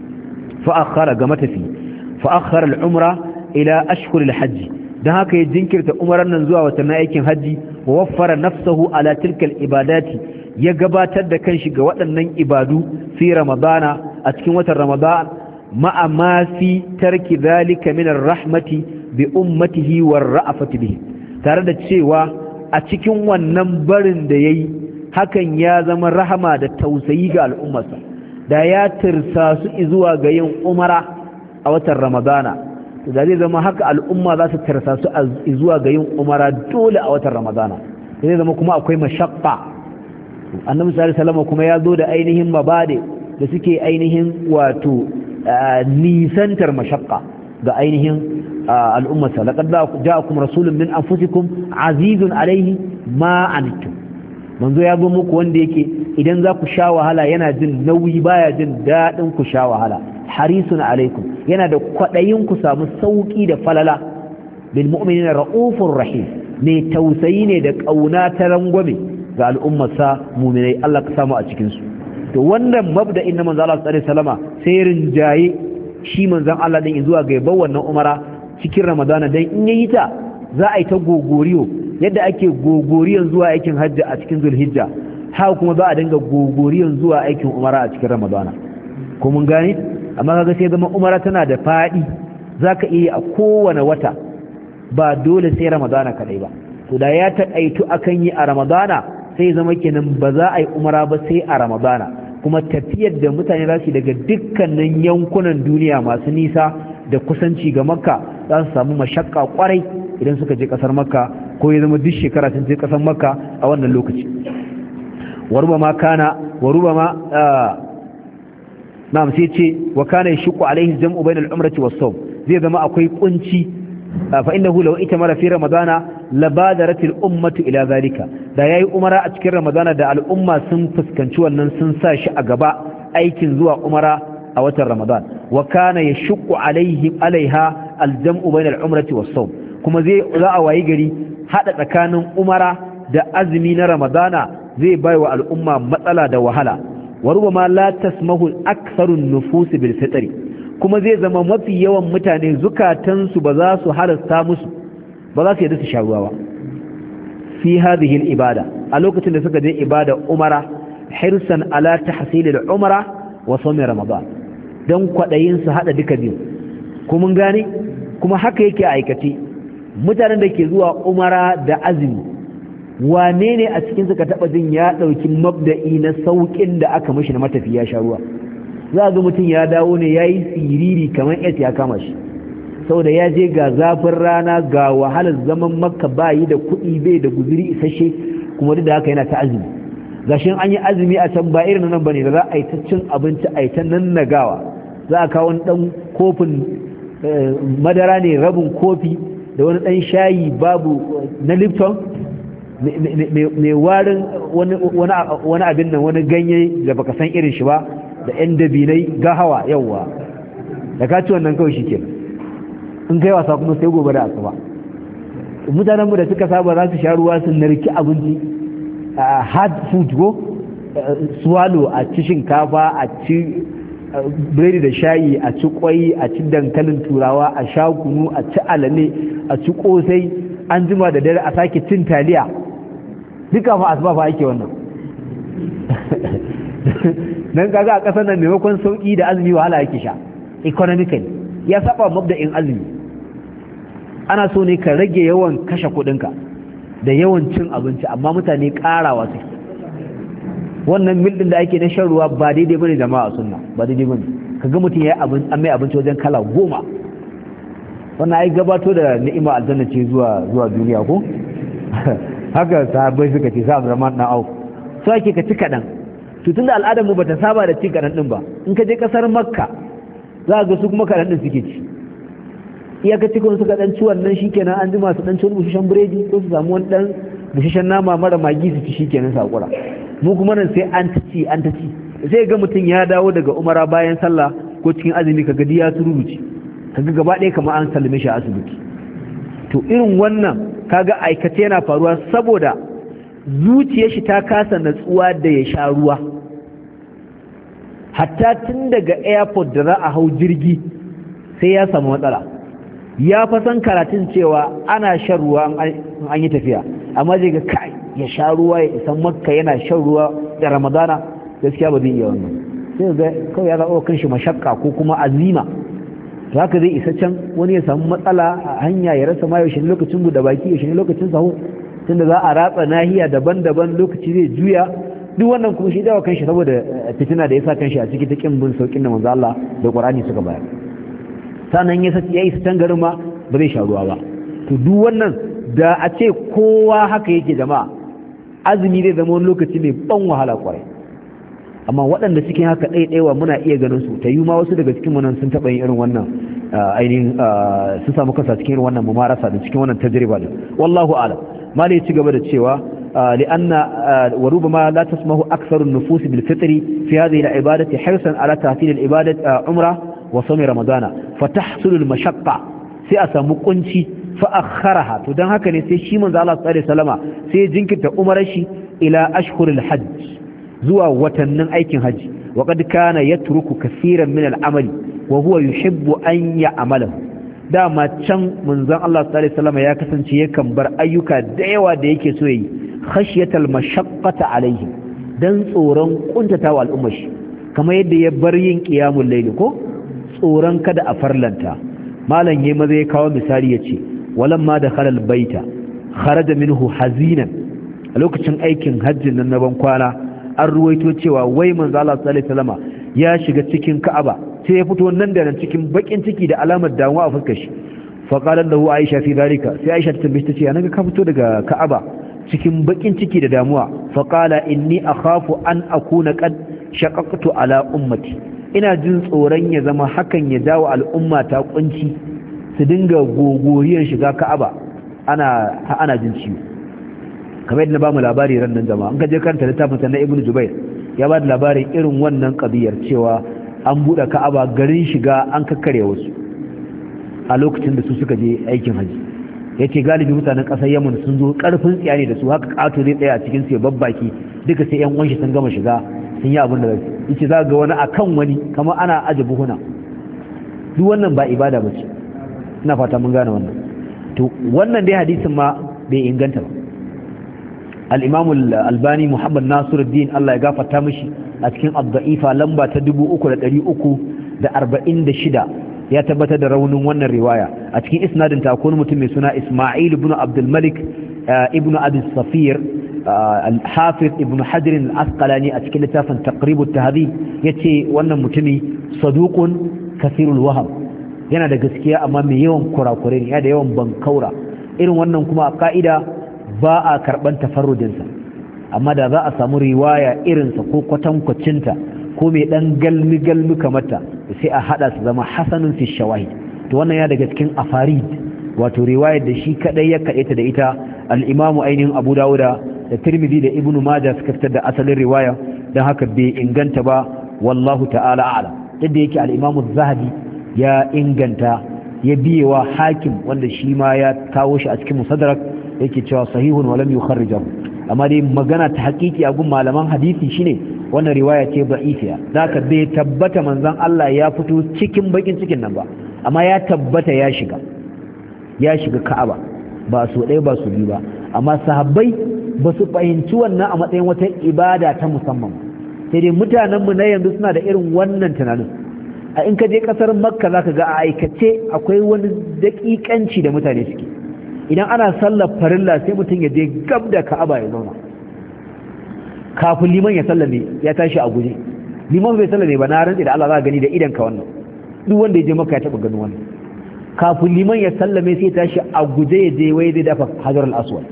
fa akhara ga matafi fa akhara al-umra ila ashhur al-hajj dan haka ya jinkirta umaran nan zuwa watannin aikin haji wa waffara nafsahu ala tilka al-ibadati ya gabatar da kanshi ga waɗannan ibadu fi ramadana a cikin watan ramadan ma'a ma fi tarki zalika min ar-rahmati bi ummatihi war-ra'afati bihi tare da cewa a cikin wannan barin da yayi hakan ya zama rahama da tausayi ga al'ummarsa da ya tirsa su zuwa ga yin umara a watan ramadana da zai zama haka al'umma za su tirsa su zuwa ga yin umara dole a watan ramadana zai zama kuma akwai mashaqqa annabi sallallahu alaihi wasallam kuma ya zo da ainihin mabade da suke ainihin wato nisantar mashaqqa ga ainihin al'ummarsa laqad ja'akum rasulun min anfusikum azizun alaihi ma anittum manzo ya zo muku wanda yake idan za ku sha wahala yana jin nauyi baya jin daɗin ku sha wahala harisun alaikum yana da kwaɗayin ku samu sauƙi da falala bil mu'minina ra'ufur rahim ne tausayi ne da ƙauna ta rangwame ga al'ummarsa mu'minai Allah ka samu a cikin su to wannan mabda'in na manzo Allah sallallahu alaihi wasallama sai rinjaye shi manzon Allah din zuwa ga yaban wannan umara cikin ramadana dan in yayi ta za a yi ta gogoriyo yadda ake gogoriyan zuwa aikin hajji a cikin zulhijja haka kuma za a dinga gogoriyan zuwa aikin umara a cikin ramadana ko mun gane amma kaga sai zama umara tana da fadi zaka iya a kowane wata ba dole sai ramadana kadai ba to da ya taƙaitu akan yi a ramadana sai zama kenan ba za a yi umara ba sai a ramadana kuma tafiyar da mutane za su daga dukkanin yankunan duniya masu nisa da kusanci ga makka za su samu mashakka kwarai idan suka je kasar makka ko ya zama duk shekara sun je kasar makka a wannan lokaci warubama kana warubama na'am sai ce wa kana yashqu alaihi jam'u bainal umrati was-sawm zai zama akwai kunci fa innahu law itamara fi ramadana labadaratil ummatu ila zalika da yayi umara a cikin ramadana da al'umma sun fuskanci wannan sun sa shi a gaba aikin zuwa umara a watan ramadan wa kana yashqu alaiha aljam'u bainal umrati was-sawm kuma za a wayi gari hada tsakanin umara da azumi na ramadana zai baiwa al'umma matsala da wahala wa rubama la tasmahu aktharun nufus bil fitri kuma zai zama mafi yawan mutane zukatansu ba za su halasta musu ba za su yadda su sha ruwa ba fi hadhihi al ibada a lokacin da suka je ibada umara hirsan ala tahsil al umra wa sawm ramadan dan kwadayin su hada duka biyu kuma mun gane kuma haka yake aikace mutanen da ke zuwa umara da azumi wane ne a cikin suka taba jin ya dauki mabda'i na saukin da aka mishi na matafiya sha ruwa za ga mutum ya dawo ne yayi siriri kamar yas ya kama shi saboda ya je ga zafin rana ga wahalar zaman makka bayi da kuɗi bai da guzuri isasshe kuma duk da haka yana ta azumi gashin an yi azumi a can ba irin nan bane da za a yi ta cin abinci a yi ta nannagawa za a kawo dan kofin madara ne rabin kofi da wani dan shayi babu na Lipton mai warin wani abin nan wani ganye da baka san irin shi ba da yan dabinai gahawa yawa da ka ci wannan kawai shikenan in kai wasa kuma sai gobe da asuba mutanen mu da suka saba za su sha ruwa su narki abinci hard food go swallow a ci shinkafa a ci biredi da shayi a ci kwai a ci dankalin turawa a sha kunu a ci alale a ci kosai an jima da dare a sake cin taliya duka fa asuba fa ake wannan dan kaga a kasar nan maimakon sauki da azumi wahala yake sha economically ya saba mabda'in azumi ana so ne ka rage yawan kashe kudinka da yawan cin abinci amma mutane karawa suke wannan mil din da ake na shan ruwa ba daidai bane jama'a sunna ba daidai bane kaga mutum ya abin an mai abinci wajen kala 10 wannan ai gabato da ni'ima aljanna ce zuwa duniya ko haka sahabbai suka ce sa Abdurrahman na Auf so ake ka ci kadan to tunda al'adar mu bata saba da ci kadan din ba in ka je kasar Makka za ga su kuma kadan din suke ci iyakaci kun suka dan ci wannan shikenan an jima su dan ci bushishan biredi ko su samu wani dan bushishan nama mara magi su ci shikenan sakura mu kuma nan sai an ta ci sai ga mutum ya dawo daga umara bayan sallah ko cikin azumi kaga diya su rubuci kaga gaba ɗaya kamar an sallame shi a asibiti to irin wannan kaga aikace yana faruwa saboda zuciyar shi ta kasa natsuwa da ya sha ruwa hatta tun daga airport da za a hau jirgi sai ya samu matsala ya fa san karatun cewa ana shan ruwa an yi tafiya amma zai ga kai ya sha ruwa ya isan makka yana shan ruwa da ramadana gaskiya ba zai iya wannan sai ga kawai ya zaɓa kan shi mashakka ko kuma azima to haka zai isa can wani ya samu matsala a hanya ya rasa ma yaushe ne lokacin buɗe baki yaushe ne lokacin sahu tunda za a ratsa nahiya daban-daban lokaci zai juya duk wannan kuma shi dawa kan shi saboda fitina da ya sa kan shi a ciki ta kin bin saukin da manzo Allah da Qur'ani suka bayar sannan ya isa can garin ma ba zai sha ruwa ba to duk wannan da a ce kowa haka yake jama'a azumi zai zama wani lokaci mai ban wahala kwarai amma waɗanda cikin haka ɗaiɗaiwa muna iya ganin su ta yi ma wasu daga cikin nan sun taɓa yin irin wannan ainihin sun samu kasa cikin irin wannan mumarasa da cikin wannan tajriba din wallahu a'lam malai ci gaba da cewa li'anna wa rubama la tasmahu aktharu an-nufus bil fitri fi hadhihi al-ibadati hirsan ala tahsil al-ibadati umra wa sawm ramadana fatahsul al-mashaqqa sai a samu kunci fa akharaha to dan haka ne sai shi manzo Allah sallallahu alaihi wasallama sai jinkirta umarar shi ila ashhuril hajj zuwa watannin aikin haji wa qad kana yatruku kaseeran min al-amali wa huwa yuhibbu an ya'malahu dama can manzon Allah sallallahu alaihi wasallama ya kasance yakan bar ayyuka da yawa da yake so yi khashyatal mashaqqata alaihim dan tsoron kuntatawa al'ummar shi kamar yadda ya bar yin qiyamul layl ko tsoron kada a farlanta malam yayi maza ya kawo misali yace walamma dakhala albayta kharaja minhu hazinan a lokacin aikin hajjin nan na ban kwana an ruwaito cewa wai manzo Allah sallallahu alaihi wasallama ya shiga cikin Ka'aba sai ya fito nan da nan cikin bakin ciki da alamar damuwa a fuskar shi fa qala lahu Aisha fi dalika sai Aisha ta tambaye ta ce naga ka fito daga Ka'aba cikin bakin ciki da damuwa fa qala inni akhafu an akuna qad shaqaqtu ala ummati ina jin tsoron ya zama hakan ya dawo al'umma ta kunci su dinga gogoriyar shiga Ka'aba ana jin ciwo kamar yadda ba mu labari ran nan jama'a an ka je karanta littafin na Ibn Jubair ya ba da labarin irin wannan kabiyar cewa an buɗe Ka'aba garin shiga an kakkare wasu a lokacin da su suka je aikin haji yace galibi mutanen ƙasar Yaman sun zo ƙarfin tsiya ne da su haka ƙato zai tsaya a cikin su babbaki duka sai ƴan uwanshi sun gama shiga sun yi abin da zai yace za ga wani akan wani kamar ana aje buhuna duk wannan ba ibada bace ina fata mun gane wannan to wannan dai hadisin ma bai inganta ba al-Imam al-Albani Muhammad Nasiruddin Allah ya gafarta mishi a cikin ad-da'ifa lamba ta 3346 ya tabbatar da raunin wannan riwaya a cikin isnadin ta akwai mutum mai suna Isma'il ibn Abdul Malik ibn Abi Safir al-Hafiz ibn Hajar al-Asqalani a cikin littafin Taqrib at-Tahdhib yace wannan mutumi saduqun kathirul wahab yana da gaskiya amma mai yawan kurakure ne yana da yawan bankaura irin wannan kuma a ka'ida ba a karban tafarrudinsa amma da za a samu riwaya irinsa ko kwatankwacinta ko mai dan galmi kamata sai a hada su zama hasanun fi shawahid to wannan ya daga cikin afarid wato riwayar da shi kadai ya kadaita da ita al-imamu ainihin Abu Dawuda da Tirmidhi da Ibn Majah suka fitar da asalin riwaya dan haka bai inganta ba wallahu ta'ala a'lam yadda yake al-imamu Zahabi ya inganta ya biyewa Hakim wanda shi ma ya kawo shi a cikin Musaddarak yake cewa sahihun wa lam yukharrijahu amma dai magana ta hakiki a gun malaman hadisi shine wannan riwaya ce da'ifiya zaka bai tabbata manzon Allah ya fito cikin bakin cikin nan ba amma ya tabbata ya shiga Ka'aba ba su ɗaya ba su biyu ba amma sahabbai ba su fahimci wannan a matsayin wata ibada ta musamman sai dai mutanenmu na yanzu suna da irin wannan tunanin a in ka je kasar Makka zaka ga a aikace akwai wani daƙiƙanci da mutane suke idan ana sallar farilla sai mutum ya je gab da Ka'aba ya zauna kafin liman ya sallame ya tashi a guje liman bai sallame ba na rantsi da Allah za ka gani da idan ka wannan duk wanda ya je Makka ya taba ganin wannan kafin liman ya sallame sai ya tashi a guje ya je wai zai dafa Hajar al-Aswad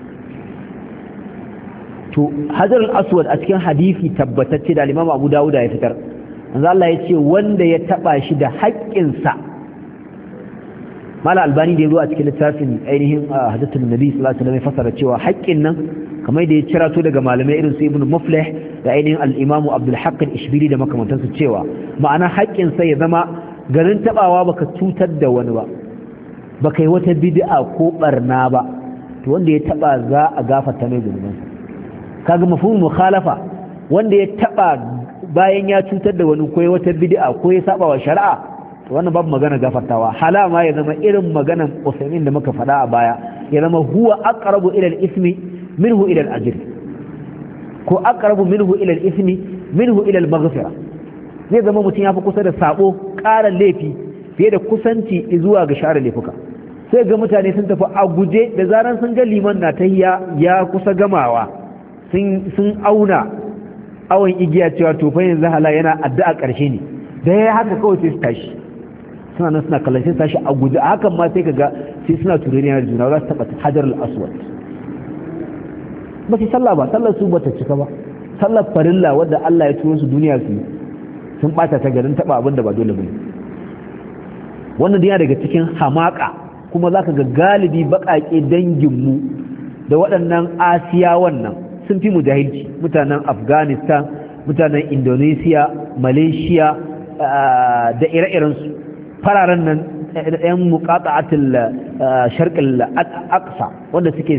to Hajar al-Aswad a cikin hadisi tabbatacce da Imam Abu Dawud ya fitar manzo Allah ya ce wanda ya taba shi da haƙƙinsa mala albani da ya zo a cikin littafin ainihin hadisul nabi sallallahu alaihi wasallam ya fasara cewa haƙƙin nan kamar da ya cirato daga malamai irin su ibnu muflih da ainihin al-imamu abdul haqq al-ishbili da makamantansu cewa ma'ana haƙƙin sa ya zama garin tabawa baka cutar da wani ba baka yi wata bid'a ko barna ba to wanda ya taba za a gafarta mai zunubansa kaga mafhumul mukhalafa wanda ya taba bayan ya cutar da wani ko wata bid'a ko ya saba wa shari'a wannan babu magana gafartawa halama ya zama irin maganan Usaimin da muka faɗa a baya ya zama huwa aqrabu ila al-ismi minhu ila al-ajr ko aqrabu minhu ila al-ismi minhu ila al-maghfira zai zama mutum ya fi kusa da sabo ƙara laifi fiye da kusanci zuwa ga share laifuka sai ga mutane sun tafi a guje da zaran sun ga liman na tahiyya ya kusa gamawa sun auna awon igiya cewa to fa yanzu hala yana addu'a ƙarshe ne da ya haka kawai sai su tashi suna nan suna kallon sai tashi a guje a hakan ma sai kaga sai suna turaniya da juna za su taɓa Hajar al-Aswad ba su sallah ba sallar su bata cika ba sallar farilla wadda Allah ya turo su duniya su sun bata ta garin taɓa abin da ba dole bane wannan dai daga cikin hamaka kuma zaka ga galibi baƙaƙe danginmu da waɗannan Asiya wannan sun fi mujahilci mutanen Afghanistan mutanen Indonesia Malaysia da ire-irensu fararen nan yan muqata'atul sharqil aqsa wanda suke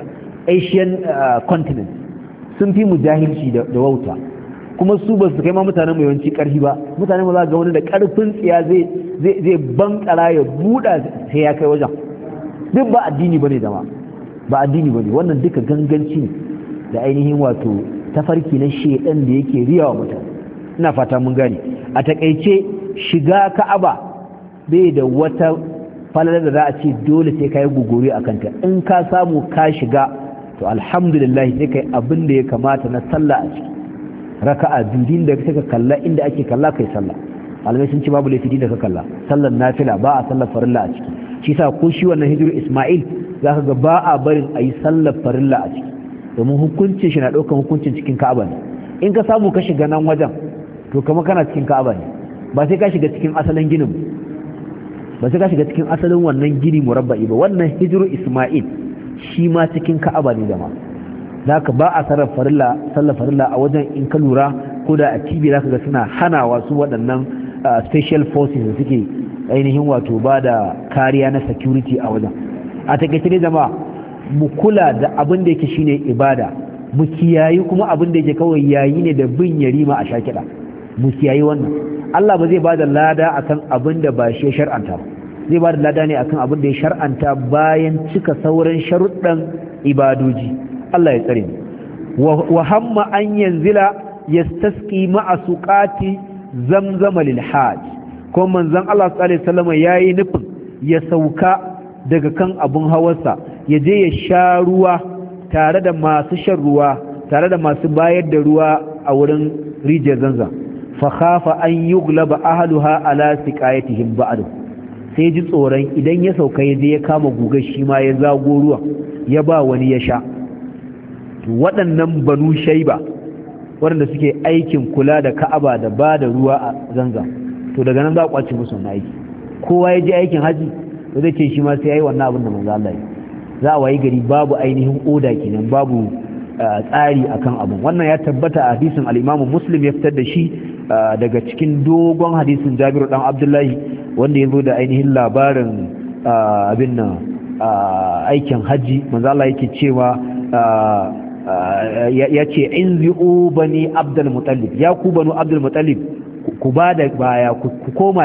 Asian continent sun fi mujahilci da wauta kuma su ba su kai ma mutanen mai yawanci karfi ba mutanen ba za ga wani da karfin tsiya zai bankara ya buɗa sai ya kai wajen duk ba addini bane dama ba addini bane wannan duka ganganci ne da ainihin wato tafarki na shedan da yake riyawa mutane ina fata mun gane a takeice shiga Ka'aba bai da wata falala da za a ce dole sai kai guguri akan ta in ka samu ka shiga to alhamdulillah sai kai abin da ya kamata na sallah a ciki raka'a bidin da kake kalla inda ake kalla kai sallah malamai sun ci babu laifi da ka kalla sallar nafila ba a sallar farilla a ciki shi sa ko shi wannan hijiru Isma'il zaka ga ba a barin ayi sallar farilla a ciki domin hukuncin shi na daukan hukuncin cikin Ka'aba ne in ka samu ka shiga nan wajen to kamar kana cikin Ka'aba ne ba sai ka shiga cikin asalin ginin ba sai ka shiga cikin asalin wannan gini murabba'i ba wannan hijiru Isma'il shi ma cikin Ka'aba ne da ma zaka ba a sallar farilla a wajen in ka lura ko da a TV zaka ga suna hanawa su waɗannan special forces da suke ainihin wato ba da kariya na security a wajen a takaice ne jama'a mu kula da abin da yake shine ibada mu kiyayi kuma abin da yake kawai yayi ne da bin yarima a shakida mu kiyayi wannan Allah ba zai ba da lada akan abin da ba shi shar'anta ba zai ba da lada ne akan abin da ya shar'anta bayan cika sauran sharuɗan ibadoji Allah ya tsare mu wa hamma an yanzila yastasqi ma'a suqati zamzam lil hajj ko manzon Allah sallallahu alaihi wasallam yayi nufin ya sauka daga kan abun hawarsa ya je ya sha ruwa tare da masu shan ruwa tare da masu bayar da ruwa a wurin rijiyar zanzan fa khafa an yughlaba ahluha ala siqayatihim ba'd sai ji tsoron idan ya sauka ya je ya kama gugar shi ma ya zago ruwa ya ba wani ya sha waɗannan banu shaiba waɗanda suke aikin kula da ka'aba da ba da ruwa a zanzan, to daga nan za a kwace musu wannan aiki. Kowa ya je aikin haji to zai ce shi ma sai ya yi wannan abin da manzo Allah yi. Za a wayi gari babu ainihin oda kenan, babu tsari akan abin. Wannan ya tabbata a hadisin al-Imam Muslim ya fitar da shi daga cikin dogon hadisin Jabiru dan Abdullahi wanda ya zo da ainihin labarin abin nan aikin haji. Manzo Allah yake cewa ya ce in zi'u bani Abdul Muttalib, ya ku banu Abdul Muttalib ku ba da baya ku koma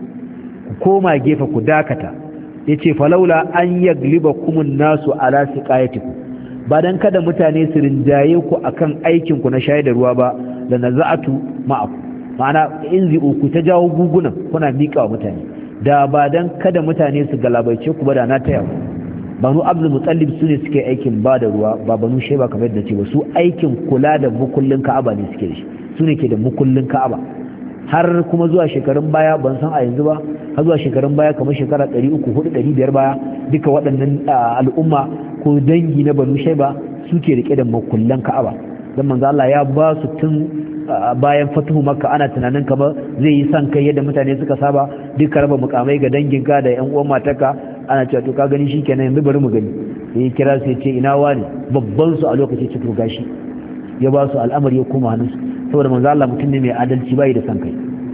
gefe ku dakata. Yace falaula an yagliba kumun nasu ala siqayatikum, ba dan kada mutane su rinjaye ku akan aikin ku na shayar da ruwa ba, da naza'atu ma'akum, ma'ana in zi'u ku ta jawo gugunan kuna mika wa mutane, da ba dan kada mutane su galabaice ku ba da na taya ku. Banu Abdul Muttalib su ne suke aikin ba da ruwa, ba banu Shayba kamar da ce ba, su aikin kula da mukullin Ka'aba ne suke da shi, su ne ke da mukullin Ka'aba. Har kuma zuwa shekarun baya, ban san a yanzu ba, har zuwa shekarun baya kamar shekara 300 400 500 baya, duka waɗannan al'umma ko dangi na banu Shayba suke rike da mukullan Ka'aba. Dan manzo Allah ya ba su tun bayan fatuhu Makka, ana tunanin kamar zai yi san kai yadda mutane suka saba, duka raba mukamai ga danginka da ƴan uwan matarka, ana cewa to ka gani shikenan yanzu bari mu gani. Sai kira su ya ce ina wani, babban su a lokaci ce to gashi, ya ba su al'amari ya koma hannunsu, saboda manzo Allah mutum ne mai adalci bai da san kai.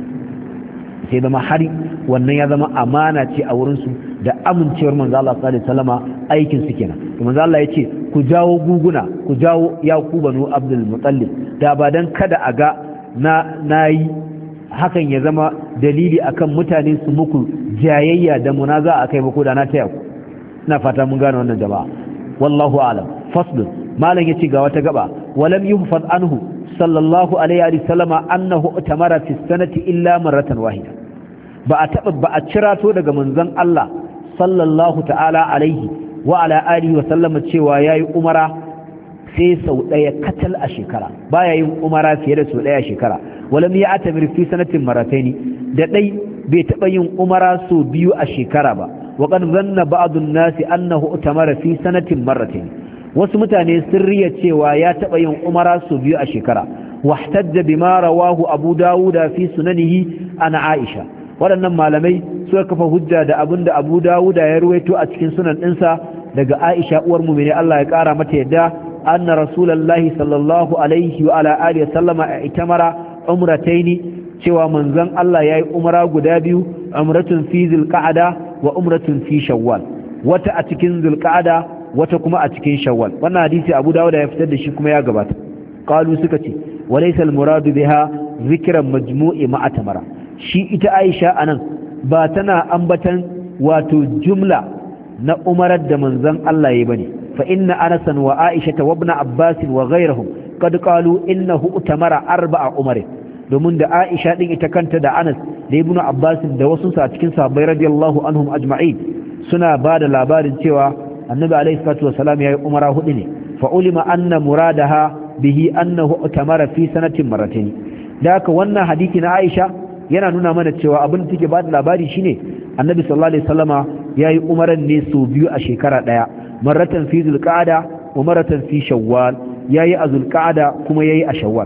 Sai zama hari wannan ya zama amana ce a wurin su da amincewar manzo Allah sallallahu alaihi wasallama, aikin su kenan. To manzo Allah ya ce ku jawo guguna, ku jawo ya ku banu Abdul Muttalib, da ba dan kada a ga nayi hakan ya zama dalili akan mutane su muku jayayya da munaza akai ba, ko da na taya ku. Ina fata mun gane wannan jama'a. Wallahu a'lam. Fasl malan yace ga wata gaba, walam yuhfaz anhu sallallahu alaihi wa sallama annahu utamara fi sanati illa marratan wahida. Ba a cirato daga manzon Allah sallallahu ta'ala alaihi wa ala alihi wa sallama cewa yayi umara sai sau daya katal a shekara, baya yin umara fiye da sau daya a shekara. Walam ya'tamir fi sanatin marrataini, da dai bai taba yin umara sau biyu a shekara ba. wa qad zanna ba'd an-nas annahu utamara fi sanatin marratayn, wasu mutane sun riya cewa ya taba yin umara sau biyu a shekara. Wahtajja bima rawahu Abu Dawud fi sunanihi an Aisha, waɗannan malamai suka kafa hujja da abinda Abu Dawud ya ruwaito a cikin sunan ɗinsa daga Aisha uwar mu'mini Allah ya ƙara mata yadda, anna rasulullahi sallallahu alaihi wa ala alihi sallama itamara umrataini, cewa manzon Allah yayi umra guda biyu, umratun fi zulqa'ada wa umratun fi shawwal, wata a cikin zulqa'ada wata kuma a cikin shawwal. Wannan hadisi Abu Dawud ya fitar da shi kuma ya gabata. Qalu suka ce walaysa al-muradu biha zikran majmu'i ma'a tamara, shi ita Aisha anan ba tana ambatan wato jumla na umarar da manzon Allah yayi bane. Fa inna Anas wa Aisha wa ibn Abbas wa ghayrihum qad qalu innahu utamara arba'a umar, domin da Aisha din ita kanta da Anas da ibn Abbas da wasu sa cikin sahabbai radiyallahu anhum ajma'in suna bada labarin cewa annabi alayhi salatu wasalam yayi umara hudu ne. Fa ulima anna muradaha bihi annahu utamara fi sanatin marratayn. Da haka wannan hadisi na Aisha yana nuna mana cewa abin da take bada labari shine annabi sallallahu alaihi wasallama yayi umaran ne su biyu a shekara daya, marratan fi zulqa'ada wa marratan fi shawwal, yayi a zulqa'ada kuma yayi a shawwal.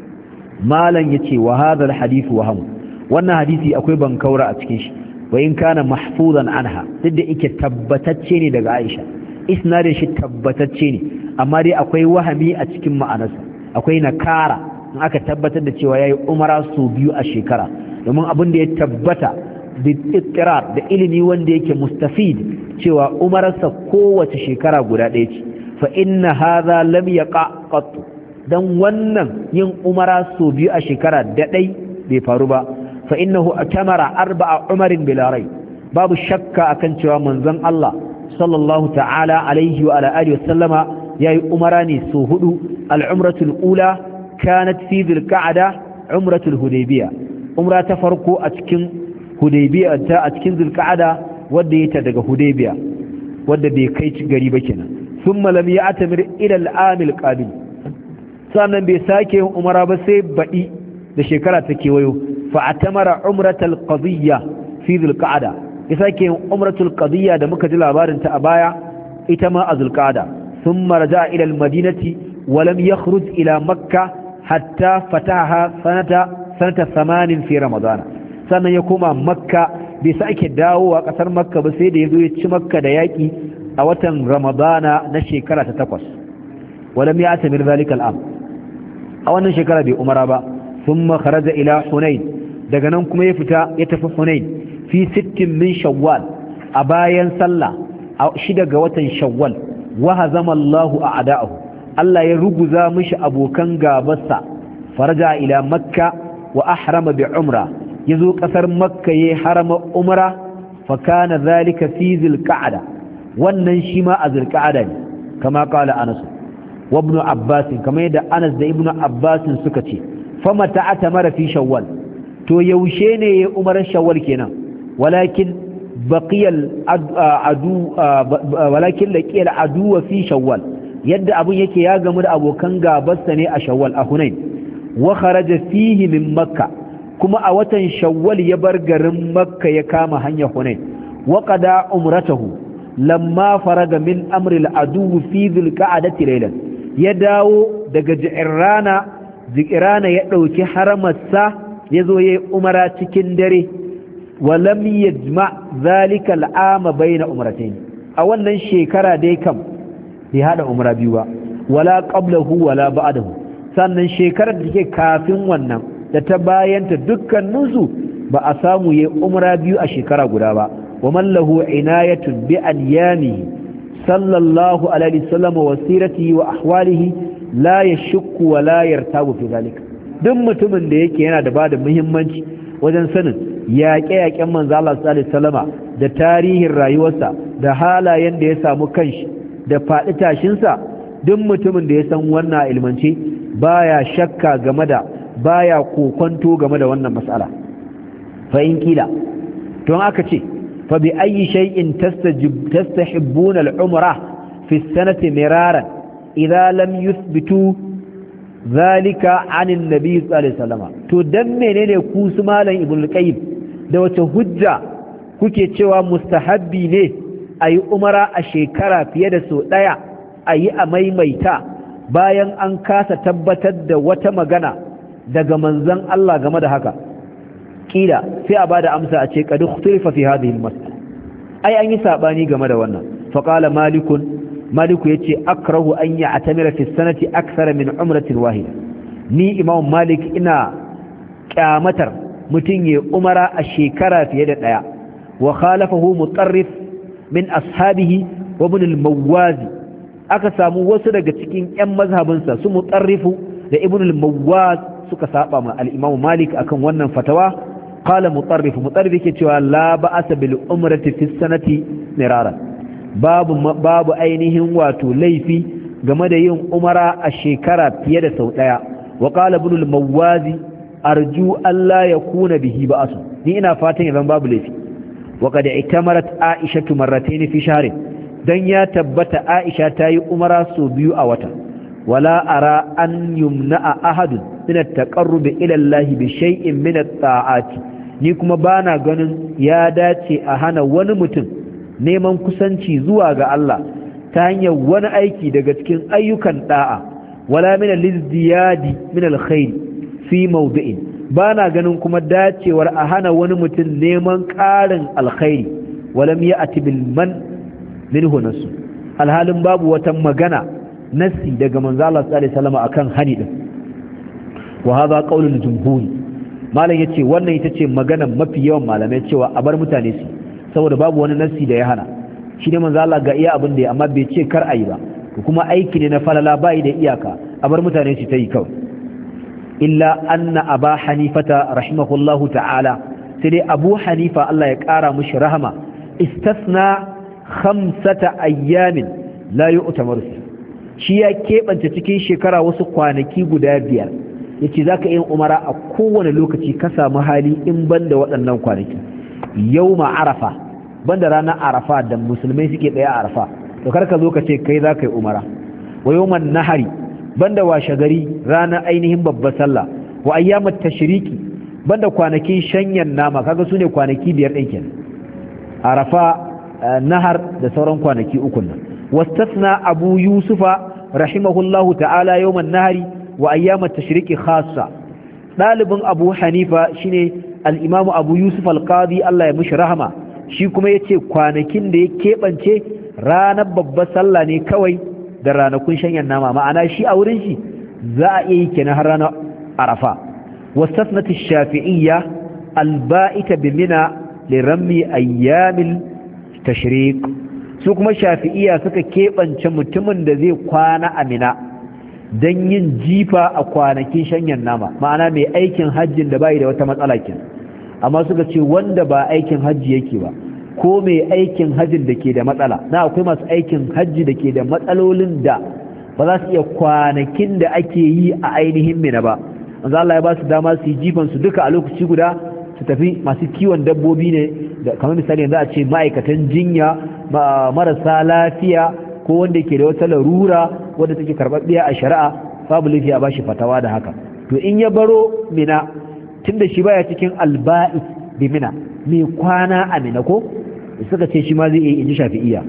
Malan yace wa hadha alhadith waham, wannan hadisi akwai bankaura a cikin shi, wa in kana mahfuzan anha, duk da yake tabbatacce ne daga Aisha, isnadin shi tabbatacce ne, amma dai akwai wahami a cikin ma'anarsa, akwai nakara in aka tabbatar da cewa yayi umara su biyu a shekara, domin abin da ya tabbata da iqrar da ilimi wanda yake mustafid cewa umararsa kowace shekara guda ɗaya ce. Fa inna hadha lam yaqa qat, dan wannan yin umara su biyu a shekara da dai bai faru ba. Fa innahu atamara arba'a umarin bila rai, babu shakka akan cewa manzon Allah sallallahu ta'ala alaihi wa ala alihi wasallama yayi umara ne su hudu. Al-umratul ula kanat fi dhil-qa'da umratul hudaybiyah, umra ta farko a cikin hudaybiyah ta a cikin dhil-qa'da wanda yake daga hudaybiyah wanda bai kai ci gari ba kenan. Thumma lam ya'tamir ila al-am al-qabil, sannan bai sake yin umara ba sai baɗi da shekara ta kewayo. Fa'atamara umratul qadiyya fi dhil-qa'da, ya sake yin umratul qadiyya da muka ji labarin ta a baya, ita ma a dhil-qa'da. Thumma raja'a ila al-madinati ولم يخرج إلى مكة حتى فتحها سنة 8 في رمضان sannan ya koma makka bai sake dawo a kasar makka ba sai da ya zo ya ci makka da yaki a watan ramadana na shekara ta 8 walam ya atamir zalika al'am a wannan shekara bai umara ba thumma kharaja ila hunain daga nan kuma ya fita ya tafi hunain fi 60 min shawwal a bayan sallah a 6 ga watan shawwal wa hazama Allahu a'da'ahu Allah ya ruguza mishi abokan gabarsa faraja ila makka wa ahrama bi umra yazo kasar makka yayi harama umra fa kana zalika fi zilqa'da wannan shi ma a zilqa'da ne kama kala Anas wa ibn Abbas kama yadda Anas da ibn Abbas suka ce fama ta'tamara fi shawwal to yaushe ne yayi umrar shawwal kenan walakin baqiya adu walakin laqiya adu fi shawwal yadda abun yake ya gamu da abokan gabarsa ne a shawwal a Hunain wa kharaja fihi min makka kuma a watan shawwal ya bar garin makka ya kama hanyar Hunain wa qada umratahu lamma faraga min amri al-adu fi dhil-qa'dati laylan ya dawo daga ji'rana ya dauki haramarsa yazo yayi umara cikin dare wa lam yajma dhalika al-ama bayna umratayn a wannan shekara dai kam bai hada umra biyu ba wala qablahu wala ba'dahu sannan shekarar da take kafin wannan da ta bayanta dukkaninsu ba a samu yayi umra biyu a shekara guda ba wa man lahu inayatun bi ayyamihi sallallahu alaihi wasallam wa siratihi wa ahwalihi la yashukku wa la yartabu fi zalika duk mutumin da yake yana da bada muhimmanci wajen sanin yaƙe-yaƙen manzo Allah sallallahu alaihi wasallama da tarihin rayuwarsa da halayen da ya samu kanshi da faɗi tashinsa duk mutumin da ya san wannan ilmance baya shakka game da baya kokonto game da wannan mas'ala fa in kila to aka ce fa bi ayi shay'in tastahibbuna al-umra fi as-sanati miraran idza lam yuthbitu zalika 'an an-nabi sallallahu alaihi wasallam to dan menene ku su malam ibnu qayyim da wace hujja kuke cewa mustahabbi ne ayi umara a shekara fiye da so daya ayi a maimaita bayan an kasa tabbatar da wata magana daga manzon Allah game da haka kila sai a bada amsa a ce qad ikhtalafa fi hadhihi al-mas'ala ai an yi sabani game da wannan fa qala maliku yace akrahu an ya'tamira fi sanati akthar min umratin wahida ni imam malik ina kyamatar mutun ya umara a shekara fiye da daya wa khalafahu mutarrif min ashabihi wa ibn al-mawazi aka samu wasu daga cikin ƴan mazhabinsa su mutarrifu da ibn al-mawaz suka saba ma al-imam malik akan wannan fatawa qala mutarrif yake cewa la ba'asa bil umrati fi sanati mirara babu ainihin wato laifi game da yin umara a shekara fiye da sau daya wa qala ibn al-mawazi arju alla yakuna bihi ba'as ni ina fatan yanzu babu laifi wa qad itamarat aisha marratayn fi shahrin dan ya tabbata aisha tayi umara sau biyu a wata wala ara an yumna'a ahadun min at-taqarrub ila Allah bi shay'in min at-ta'ati ni kuma bana ganin ya dace a hana wani mutum neman kusanci zuwa ga Allah ta hanyar wani aiki daga cikin ayyukan da'a wala min al-izdiyadi min al-khair fi mawdi'in bana ganin kuma dacewar a hana wani mutum neman ƙarin alkhairi walam ya'ti bil man minhu nasu alhalin babu wata magana nassi daga manzo Allah sallallahu alaihi wasallam akan hani din wa hadha qaulul jumhur malam yace wannan ita ce magana mafi yawan malamai cewa a bar mutane su saboda babu wani nassi da ya hana shi ne manzo Allah ga iya abin da ya amma bai ce kar ayi ba kuma aiki ne na falala bai da iyaka a bar mutane su ta yi kawai illa anna aba hanifata rahimahullahu ta'ala sai dai abu hanifa Allah ya kara mishi rahama istasna 5 ayyamin la yu'tamaru shi ya keɓance cikin shekara wasu kwanaki guda 5 yace zaka yin umara a kowane lokaci ka samu hali in banda waɗannan kwanaki yawma arafa banda ranar arafa da musulmai suke tsaya a arafa to karka zo ka ce kai zaka yi umara wa yawman nahari banda washe gari ranar ainihin babbar sallah wa ayyamat tashriki banda kwanakin shanyan nama kaga sune kwanaki 5 din kenan arafa nahar da sauran kwanaki 3 nan wastasna abu yusufa rahimahullahu ta'ala yawman nahari wa ayyam at-tashriqi khassa dalibin Abu Hanifa shine al-Imam Abu Yusuf al-Qadi Allah ya mishi rahama shi kuma yace kwanakin da ya kebance ranar babbar sallah ne kawai da ranakun shanyan nama ma'ana shi a wurin shi za a iya yi kenan har ranar Arafa wasatnat ash-Shafi'iyya al-ba'ita bi Mina li rammi ayyamil tashriq su kuma Shafi'iyya suka kebance mutumin da zai kwana a Mina don yin jifa a kwanakin shanyan nama ma'ana mai aikin hajjin da bai da wata matsala kin amma suka ce wanda ba aikin hajji yake ba ko mai aikin hajjin da ke da matsala na akwai masu aikin hajji da ke da matsalolin da ba za su iya kwanakin da ake yi a ainihin Mina ba manzo Allah ya ba su dama su yi jifan su duka a lokaci guda su tafi masu kiwon dabbobi ne da kamar misali yanzu a ce ma'aikatan jinya marasa lafiya ko wanda ke da wata larura wadda take karɓaɓɓiya a shari'a babu laifi a bashi fatawa da haka to in ya baro Mina tunda shi baya cikin alba'is bi Mina mai kwana a Mina ko suka ce shi ma zai yi inji Shafi'iyya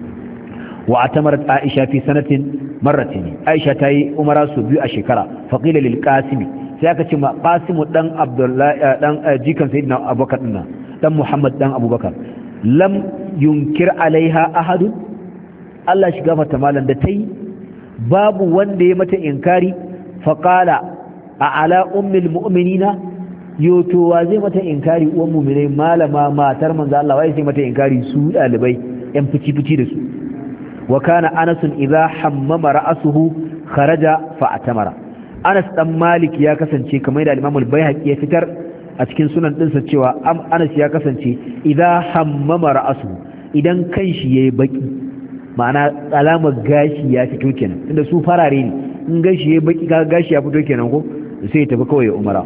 wa atamarat Aisha fi sanatin marratin Aisha ta yi umara su biyu a shekara faqila lil Qasim sai aka ce ma Qasim dan Abdullahi dan jikan sayyidina Abubakar dan Muhammad dan Abubakar lam yunkir alaiha ahadun Allah shi gafarta malam da ta yi babu wanda ya mata inkari faƙala a ala ummil mu'minina yotowa zai mata inkari uwan mu'minai malama matar manzo Allah wai sai mata inkari su dalibai yan fici da su wa kana Anas idza hammama ra'suhu kharaja fa atamara Anas dan Malik ya kasance kamar da Imam al-Baihaqi ya fitar a cikin sunan dinsa cewa Anas ya kasance idza hammama ra'suhu idan kanshi yayi baki ma'ana alamar gashi ya fito kenan inda su farare ne in gashi ya baki ga gashi ya fito kenan ko sai ya tafi kawai umara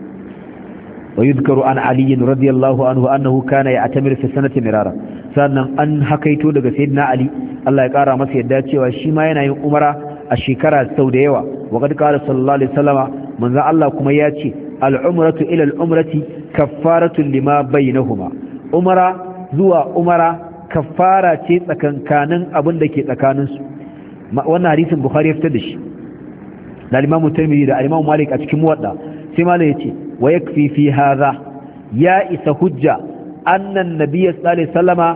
wa yuzkaru an ali radiyallahu anhu annahu kana ya'tamir fi sanati mirara sannan an hakaito daga sayyidina ali Allah ya kara masa yadda cewa shi ma yana yin umara a shekara sau da yawa wa qad qala sallallahu alaihi wasallama manzo Allah kuma ya ce al-umratu ila al-umrati kaffaratun lima bainahuma umara zuwa umara kafara ce tsakankanin abin da ke tsakaninsu wannan hadisin Bukhari ya fitar da shi da Imam Tirmidhi da Imam Malik a cikin Muwatta sai Malik yace wa yakfi fi hadha ya isa hujja annan nabiyyi sallallahu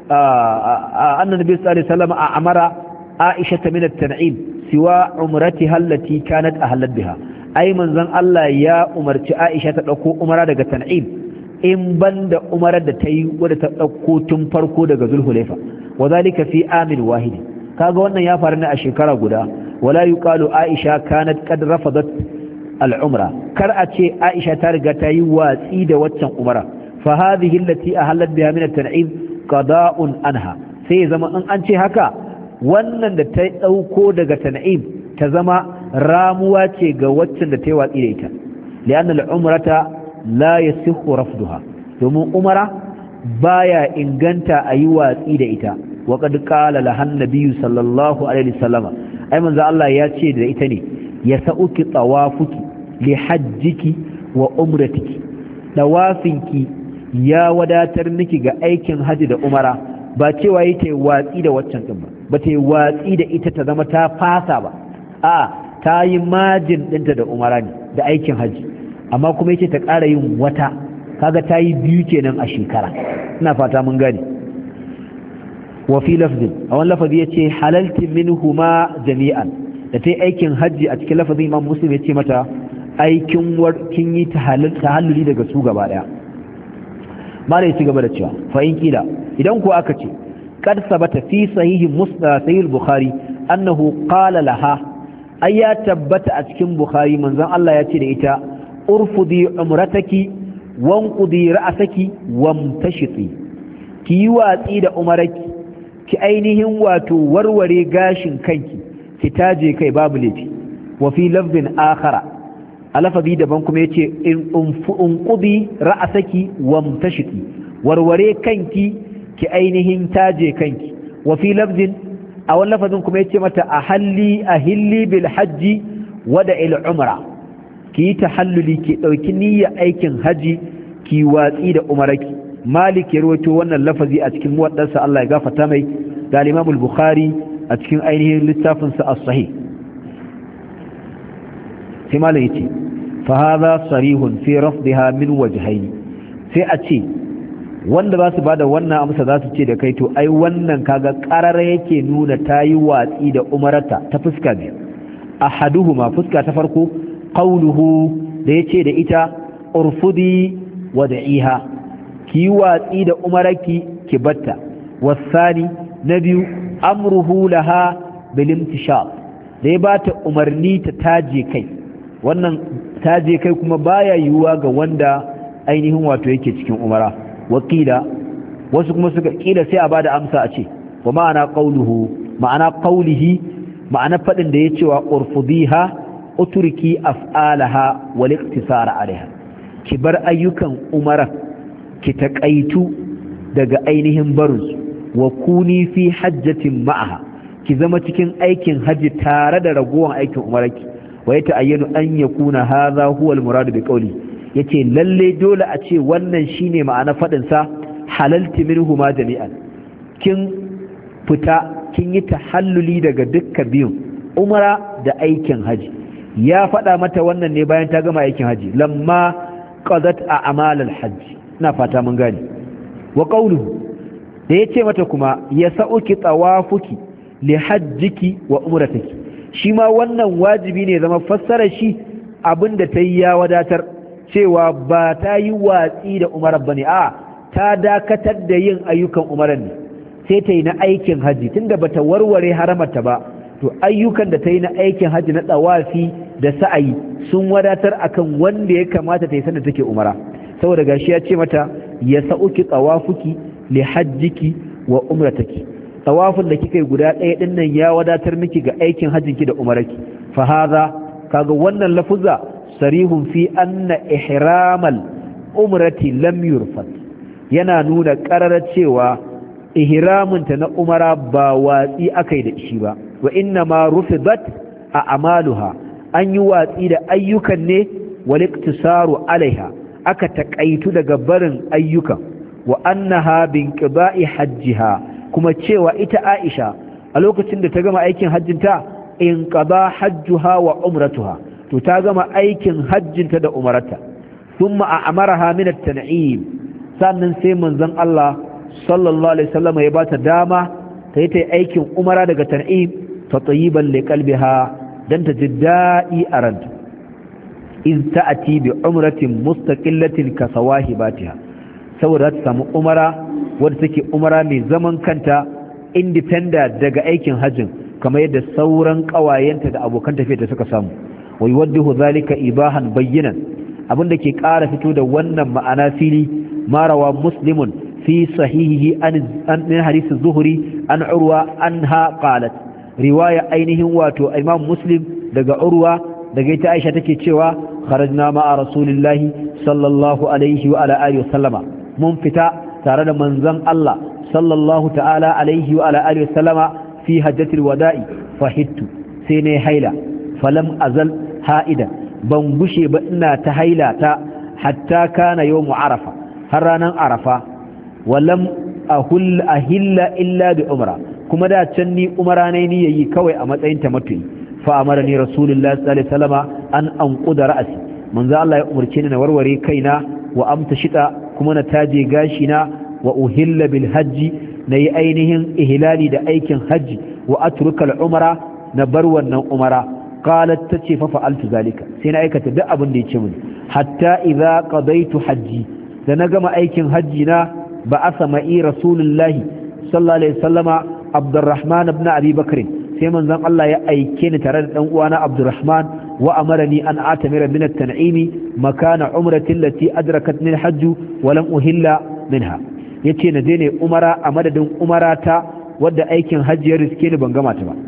alaihi wasallama amara Aisha min at-tan'im siwa umratiha allati kanat ahlat biha ai manzon Allah ya umarci Aisha ta dauko umara daga tan'im in banda umarar da ta yi wadda ta ɗauko tun farko daga zulhulaifa wa zalika fi amin wahidi kaga wannan ya faru ne a shekara guda wala yuqalu aisha kanat qad rafadat al-umra kar a ce aisha ta riga ta yi watsi da waccan umara fa hadhihi allati ahallat biha min at-tan'im qada'un anha sai zama in an ce haka wannan da ta ɗauko daga tan'im ta zama ramuwa ce ga waccan da ta yi watsi da ita li'anna al-umrata la yasihu rafduha domin umara baya inganta ayi watsi da ita wa qad qala lahan nabiyyu sallallahu alaihi wasallam ai manzo Allah ya ce da ita ne ya sa'uki tawafuki li hajjiki wa umratiki tawafinki ya wadatar miki ga aikin haji da umara ba cewa yi ta watsi da waccan din ba ta yi watsi da ita ta zama ta fasa ba a ta yi majin dinta da umara ne da aikin haji amma kuma yace ta ƙara yin wata kaga ta yi biyu kenan a shekara ina fata mun gane wa fi lafzin a wani lafazi yace halalti minhuma jami'an da ta yi aikin hajji a cikin lafazin Imam Muslim yace mata aikin kin yi tahalluli daga su gaba daya malai ci gaba da cewa fa in kila idan ko aka ce kad sabata fi sahih Bukhari annahu qala laha ai ya tabbata a cikin Bukhari manzon Allah ya ce da ita urfudi umrataki wanqudi ra'saki wamtashiti ki yi watsi da umaraki ki ainihin wato warware gashin kanki ki taje kai babu laifi wa fi lafzin akhara alafazi daban kuma yace in unqudi ra'saki wamtashiti warware kanki ki ainihin taje kanki wa fi lafzin a wani lafazin kuma yace mata ahilli bil hajji wada il umra ki yi tahalluli ki dauki niyyar aikin haji ki watsi da umaraki malik ya rawaito wannan lafazi a cikin muwaddansa Allah ya gafarta mai da Imam al-Bukhari a cikin ainihin littafin sa as-sahih sai malam yace fa hadha sarihun fi rafdha min wajhayn sai a ce wanda za su bada wannan amsa za su ce da kai to ai wannan kaga karara yake nuna tayi watsi da umarata ta fuska biyu ahaduhuma fuska ta farko qawluhu da yace da ita urfudi wad'iha ki watsi da umaraki ki batta wasani na biyu amruhu laha bil imtishaq da ya bata umarni ta taje kai wannan taje kai kuma baya yiwuwa ga wanda ainihin wato yake cikin umara wakila wasu kuma suka kila sai a bada amsa a ce wa ma'ana qawlihi ma'ana fadin da yace wa urfudiha uturki af'alaha wal iktisara alaiha ki bar ayyukan umara ki taƙaitu daga ainihin barinsu wa kuni fi hajjatin ma'aha ki zama cikin aikin haji tare da ragowar aikin umaraki wa ya ta'ayyanu an yakuna hadha huwa al-murad bi qawli yace lalle dole a ce wannan shine ma'ana fadin sa halalti minhuma jami'an kin fita kin yi tahalluli daga dukkan biyun umara da aikin haji ya faɗa mata wannan ne bayan ta gama aikin haji lamma qadat a'mal al-hajj ina fata mun gane wa qawluhu da yace mata kuma yasauki tawafuki li hajjiki wa umratiki shi ma wannan wajibi ne zama fassara shi abinda ta yi ya wadatar cewa ba ta yi watsi da umarar bane a ta dakatar da yin ayyukan umarar ne sai ta yi na aikin haji tunda bata warware haramarta ba to ayyukan da ta yi na aikin haji na tsawafi da sa'ayi sun wadatar akan wanda ya kamata ta yi sanda take umara saboda gashi ya ce mata ya sa'uki tsawafuki li hajjiki wa umrataki tsawafin da kika yi guda ɗaya ɗin nan ya wadatar miki ga aikin hajjinki da umaraki fa hadha kaga wannan lafuzza sarihun fi anna ihramal umrati lam yurfat yana nuna ƙararar cewa ihraminta na umara ba watsi akai da shi ba wa inna ma rufidat a amaluha an yi watsi da ayyukan ne wal iktisaru alaiha aka taƙaitu daga barin ayyukan wa annaha bin qiba'i hajjiha kuma cewa ita Aisha a lokacin da ta gama aikin hajjinta in qada hajjuha wa umratuha to ta gama aikin hajjinta da umarata thumma a'maraha min at-tan'im sannan sai manzon Allah sallallahu alaihi wasallam ya bata dama ta yi aikin umara daga tan'im tatayiban li qalbiha dan ta ji daɗi a ranta in ta'ati bi umratin mustaqillatin ka sawahibatiha saboda ta samu umara wadda take umara mai zaman kanta independent daga aikin hajjin kamar yadda sauran kawayenta da abokan tafiyar da suka samu wai waddahu zalika ibahan bayyinan abinda ke ƙara fito da wannan ma'ana fili marawa muslimun fi sahihihi an min hadith az-zuhri an urwa anha qalat riwaya ainihin wato imam muslim daga urwa daga ita aisha take cewa kharajna ma'a rasulillahi sallallahu alaihi wa ala alihi wasallama mun fita tare da manzon Allah sallallahu ta'ala alaihi wa ala alihi wasallama fi hajjatil wada'i fahittu sai ne haila falam azal ha'ida ban gushe ba ina ta haila ta hatta kana yawmu arafa har ranan arafa walam ahilla illa bi umra kuma da can ni umara ne ni yayi kawai a matsayin tamattu'i fa amara ni rasulullahi sallallahu alaihi wasallama an anquda ra'si manzo Allah ya umurce ni na warware kaina wa amtashita kuma na taje gashi na wa uhilla bil hajji nayi ainihin ihlali da aikin hajji wa atruka al umra na bar wannan umara qalat tace fa fa'altu zalika sai na aikata duk abin da yace mini hatta idza qadaytu hajji da na gama aikin hajji na ba'atha ma'i rasulullahi sallallahu alaihi wasallama abdurrahman ibn abi bakr sai manzon Allah ya aike ni tare da dan uwana abdurrahman wa amarani an atamira min at-tan'imi makana umrati allati adrakatni al-hajj wa lam uhilla minha yace na je ne umara a madadin umarata wadda aikin hajji ya riske ni ban gama ta ba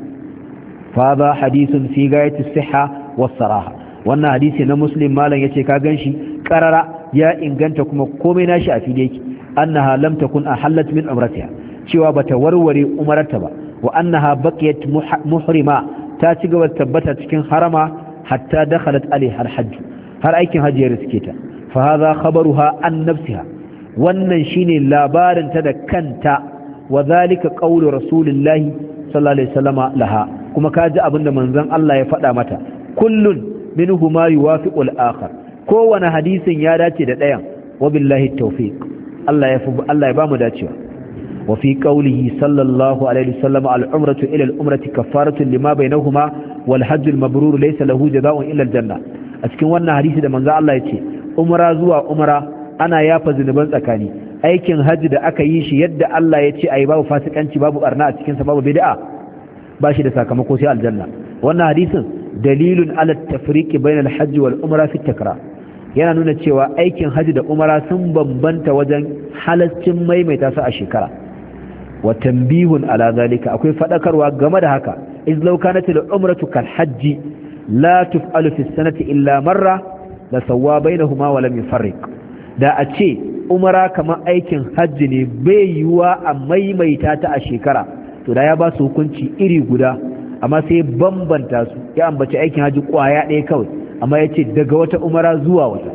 fa ba hadithun fi gayati as-sihha was-saraha wannan hadisi na muslim malam yace ka ganshi qarara ya inganta kuma komai nashi a fili yake annaha lam takun ahallat min umratiha cewa bata warware umarta ba wa annaha baqiyat muhrima ta ci gaba tabbata cikin harama hatta dakhalat alaiha al-hajj har aikin hajji ya riske ta fa hadha khabaruha an nafsiha wannan shine labarin ta da kanta wa zalika qawlu rasulillahi sallallahu alaihi wasallama laha kuma kaji abinda manzon Allah ya faɗa mata kullun minhuma yuwafiqu al-akhar kowane hadisin ya dace da ɗayan wabillahi tawfiq Allah ya bamu dacewa wa fi qawlihi sallallahu alaihi wasallam al-umratu ila al-umrati kafaratun lima bainahuma wal hajj al-mabrur laysa lahu jazaa'un illa al-janna a cikin wannan hadisi da manzo Allah ya ce umra zuwa umra ana yafa zinuban tsakani aikin hajji da aka yi shi yadda Allah ya ce ayi babu fasikanci babu barna a cikin sa babu bid'a ba shi da sakamako sai aljanna wannan hadisin dalilun ala at-tafriqi bayna al-hajj wal umra fi at-takrar yana nuna cewa aikin hajji da umara sun bambanta wajen halaccin maimaita su a shekara wa tanbihun ala zalika akwai fadakarwa game da haka iz law kanat al-umratu kal hajji la tuf'alu fi sanati illa marra la sawwa bainahuma wa lam yufarriq da a ce umara kamar aikin hajji ne bai yiwa a maimaita ta a shekara to da ya ba su hukunci iri guda amma sai bambanta su ya ambaci aikin hajji kwaya ɗaya kawai amma ya ce daga wata umara zuwa wata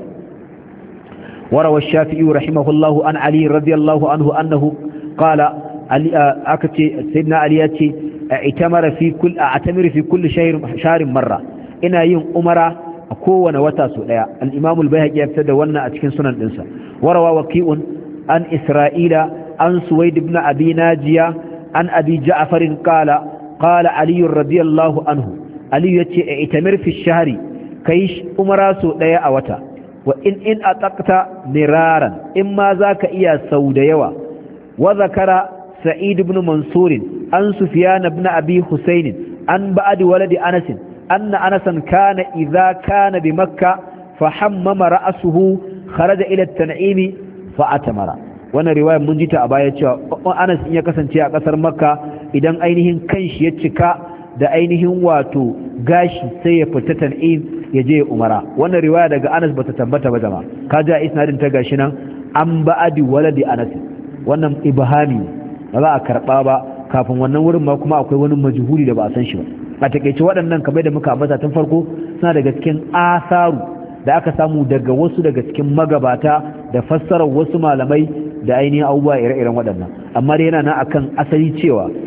warawa shafi'i rahimahullahu an ali radiyallahu anhu annahu qala aka ce sayyidina ali ya ce a'tamiru fi kulli shahrin marra ina yin umara a kowane wata so daya al-imam al-bayhaqi ya fitar da wannan a cikin sunan dinsa warawa waqi'un an isra'ila an suwaid ibn abi najiya an abi ja'far qala ali radiyallahu anhu ali yace a'tamir fi shahri kai umara so daya a wata wa in ataqta miraran in ma zaka iya sau da yawa wa zakara sa'id ibn mansur an sufyan ibn abi husayn an ba'd waladi anas anna anasan kana idha kana bi makkah fa hammama ra'suhu kharaja ila at-tan'im fa atamara wannan riwayar mun ji ta a baya cewa anas in ya kasance a kasar makka idan ainihin kanshi ya cika da ainihin wato gashi sai ya fita tan'im ya je umara wannan riwaya daga Anas bata tabbata ba jama'a kaji a isnadin ta gashi nan an ba'adi waladi Anas wannan ibhami ba za a karba ba kafin wannan wurin ma kuma akwai wani majhuli da ba a san shi ba a takeice waɗannan kamar da muka ambata tun farko suna daga cikin asaru da aka samu daga wasu daga cikin magabata da fassarar wasu malamai da ainihin abubuwa ire-iren waɗannan amma dai yana nan akan asali cewa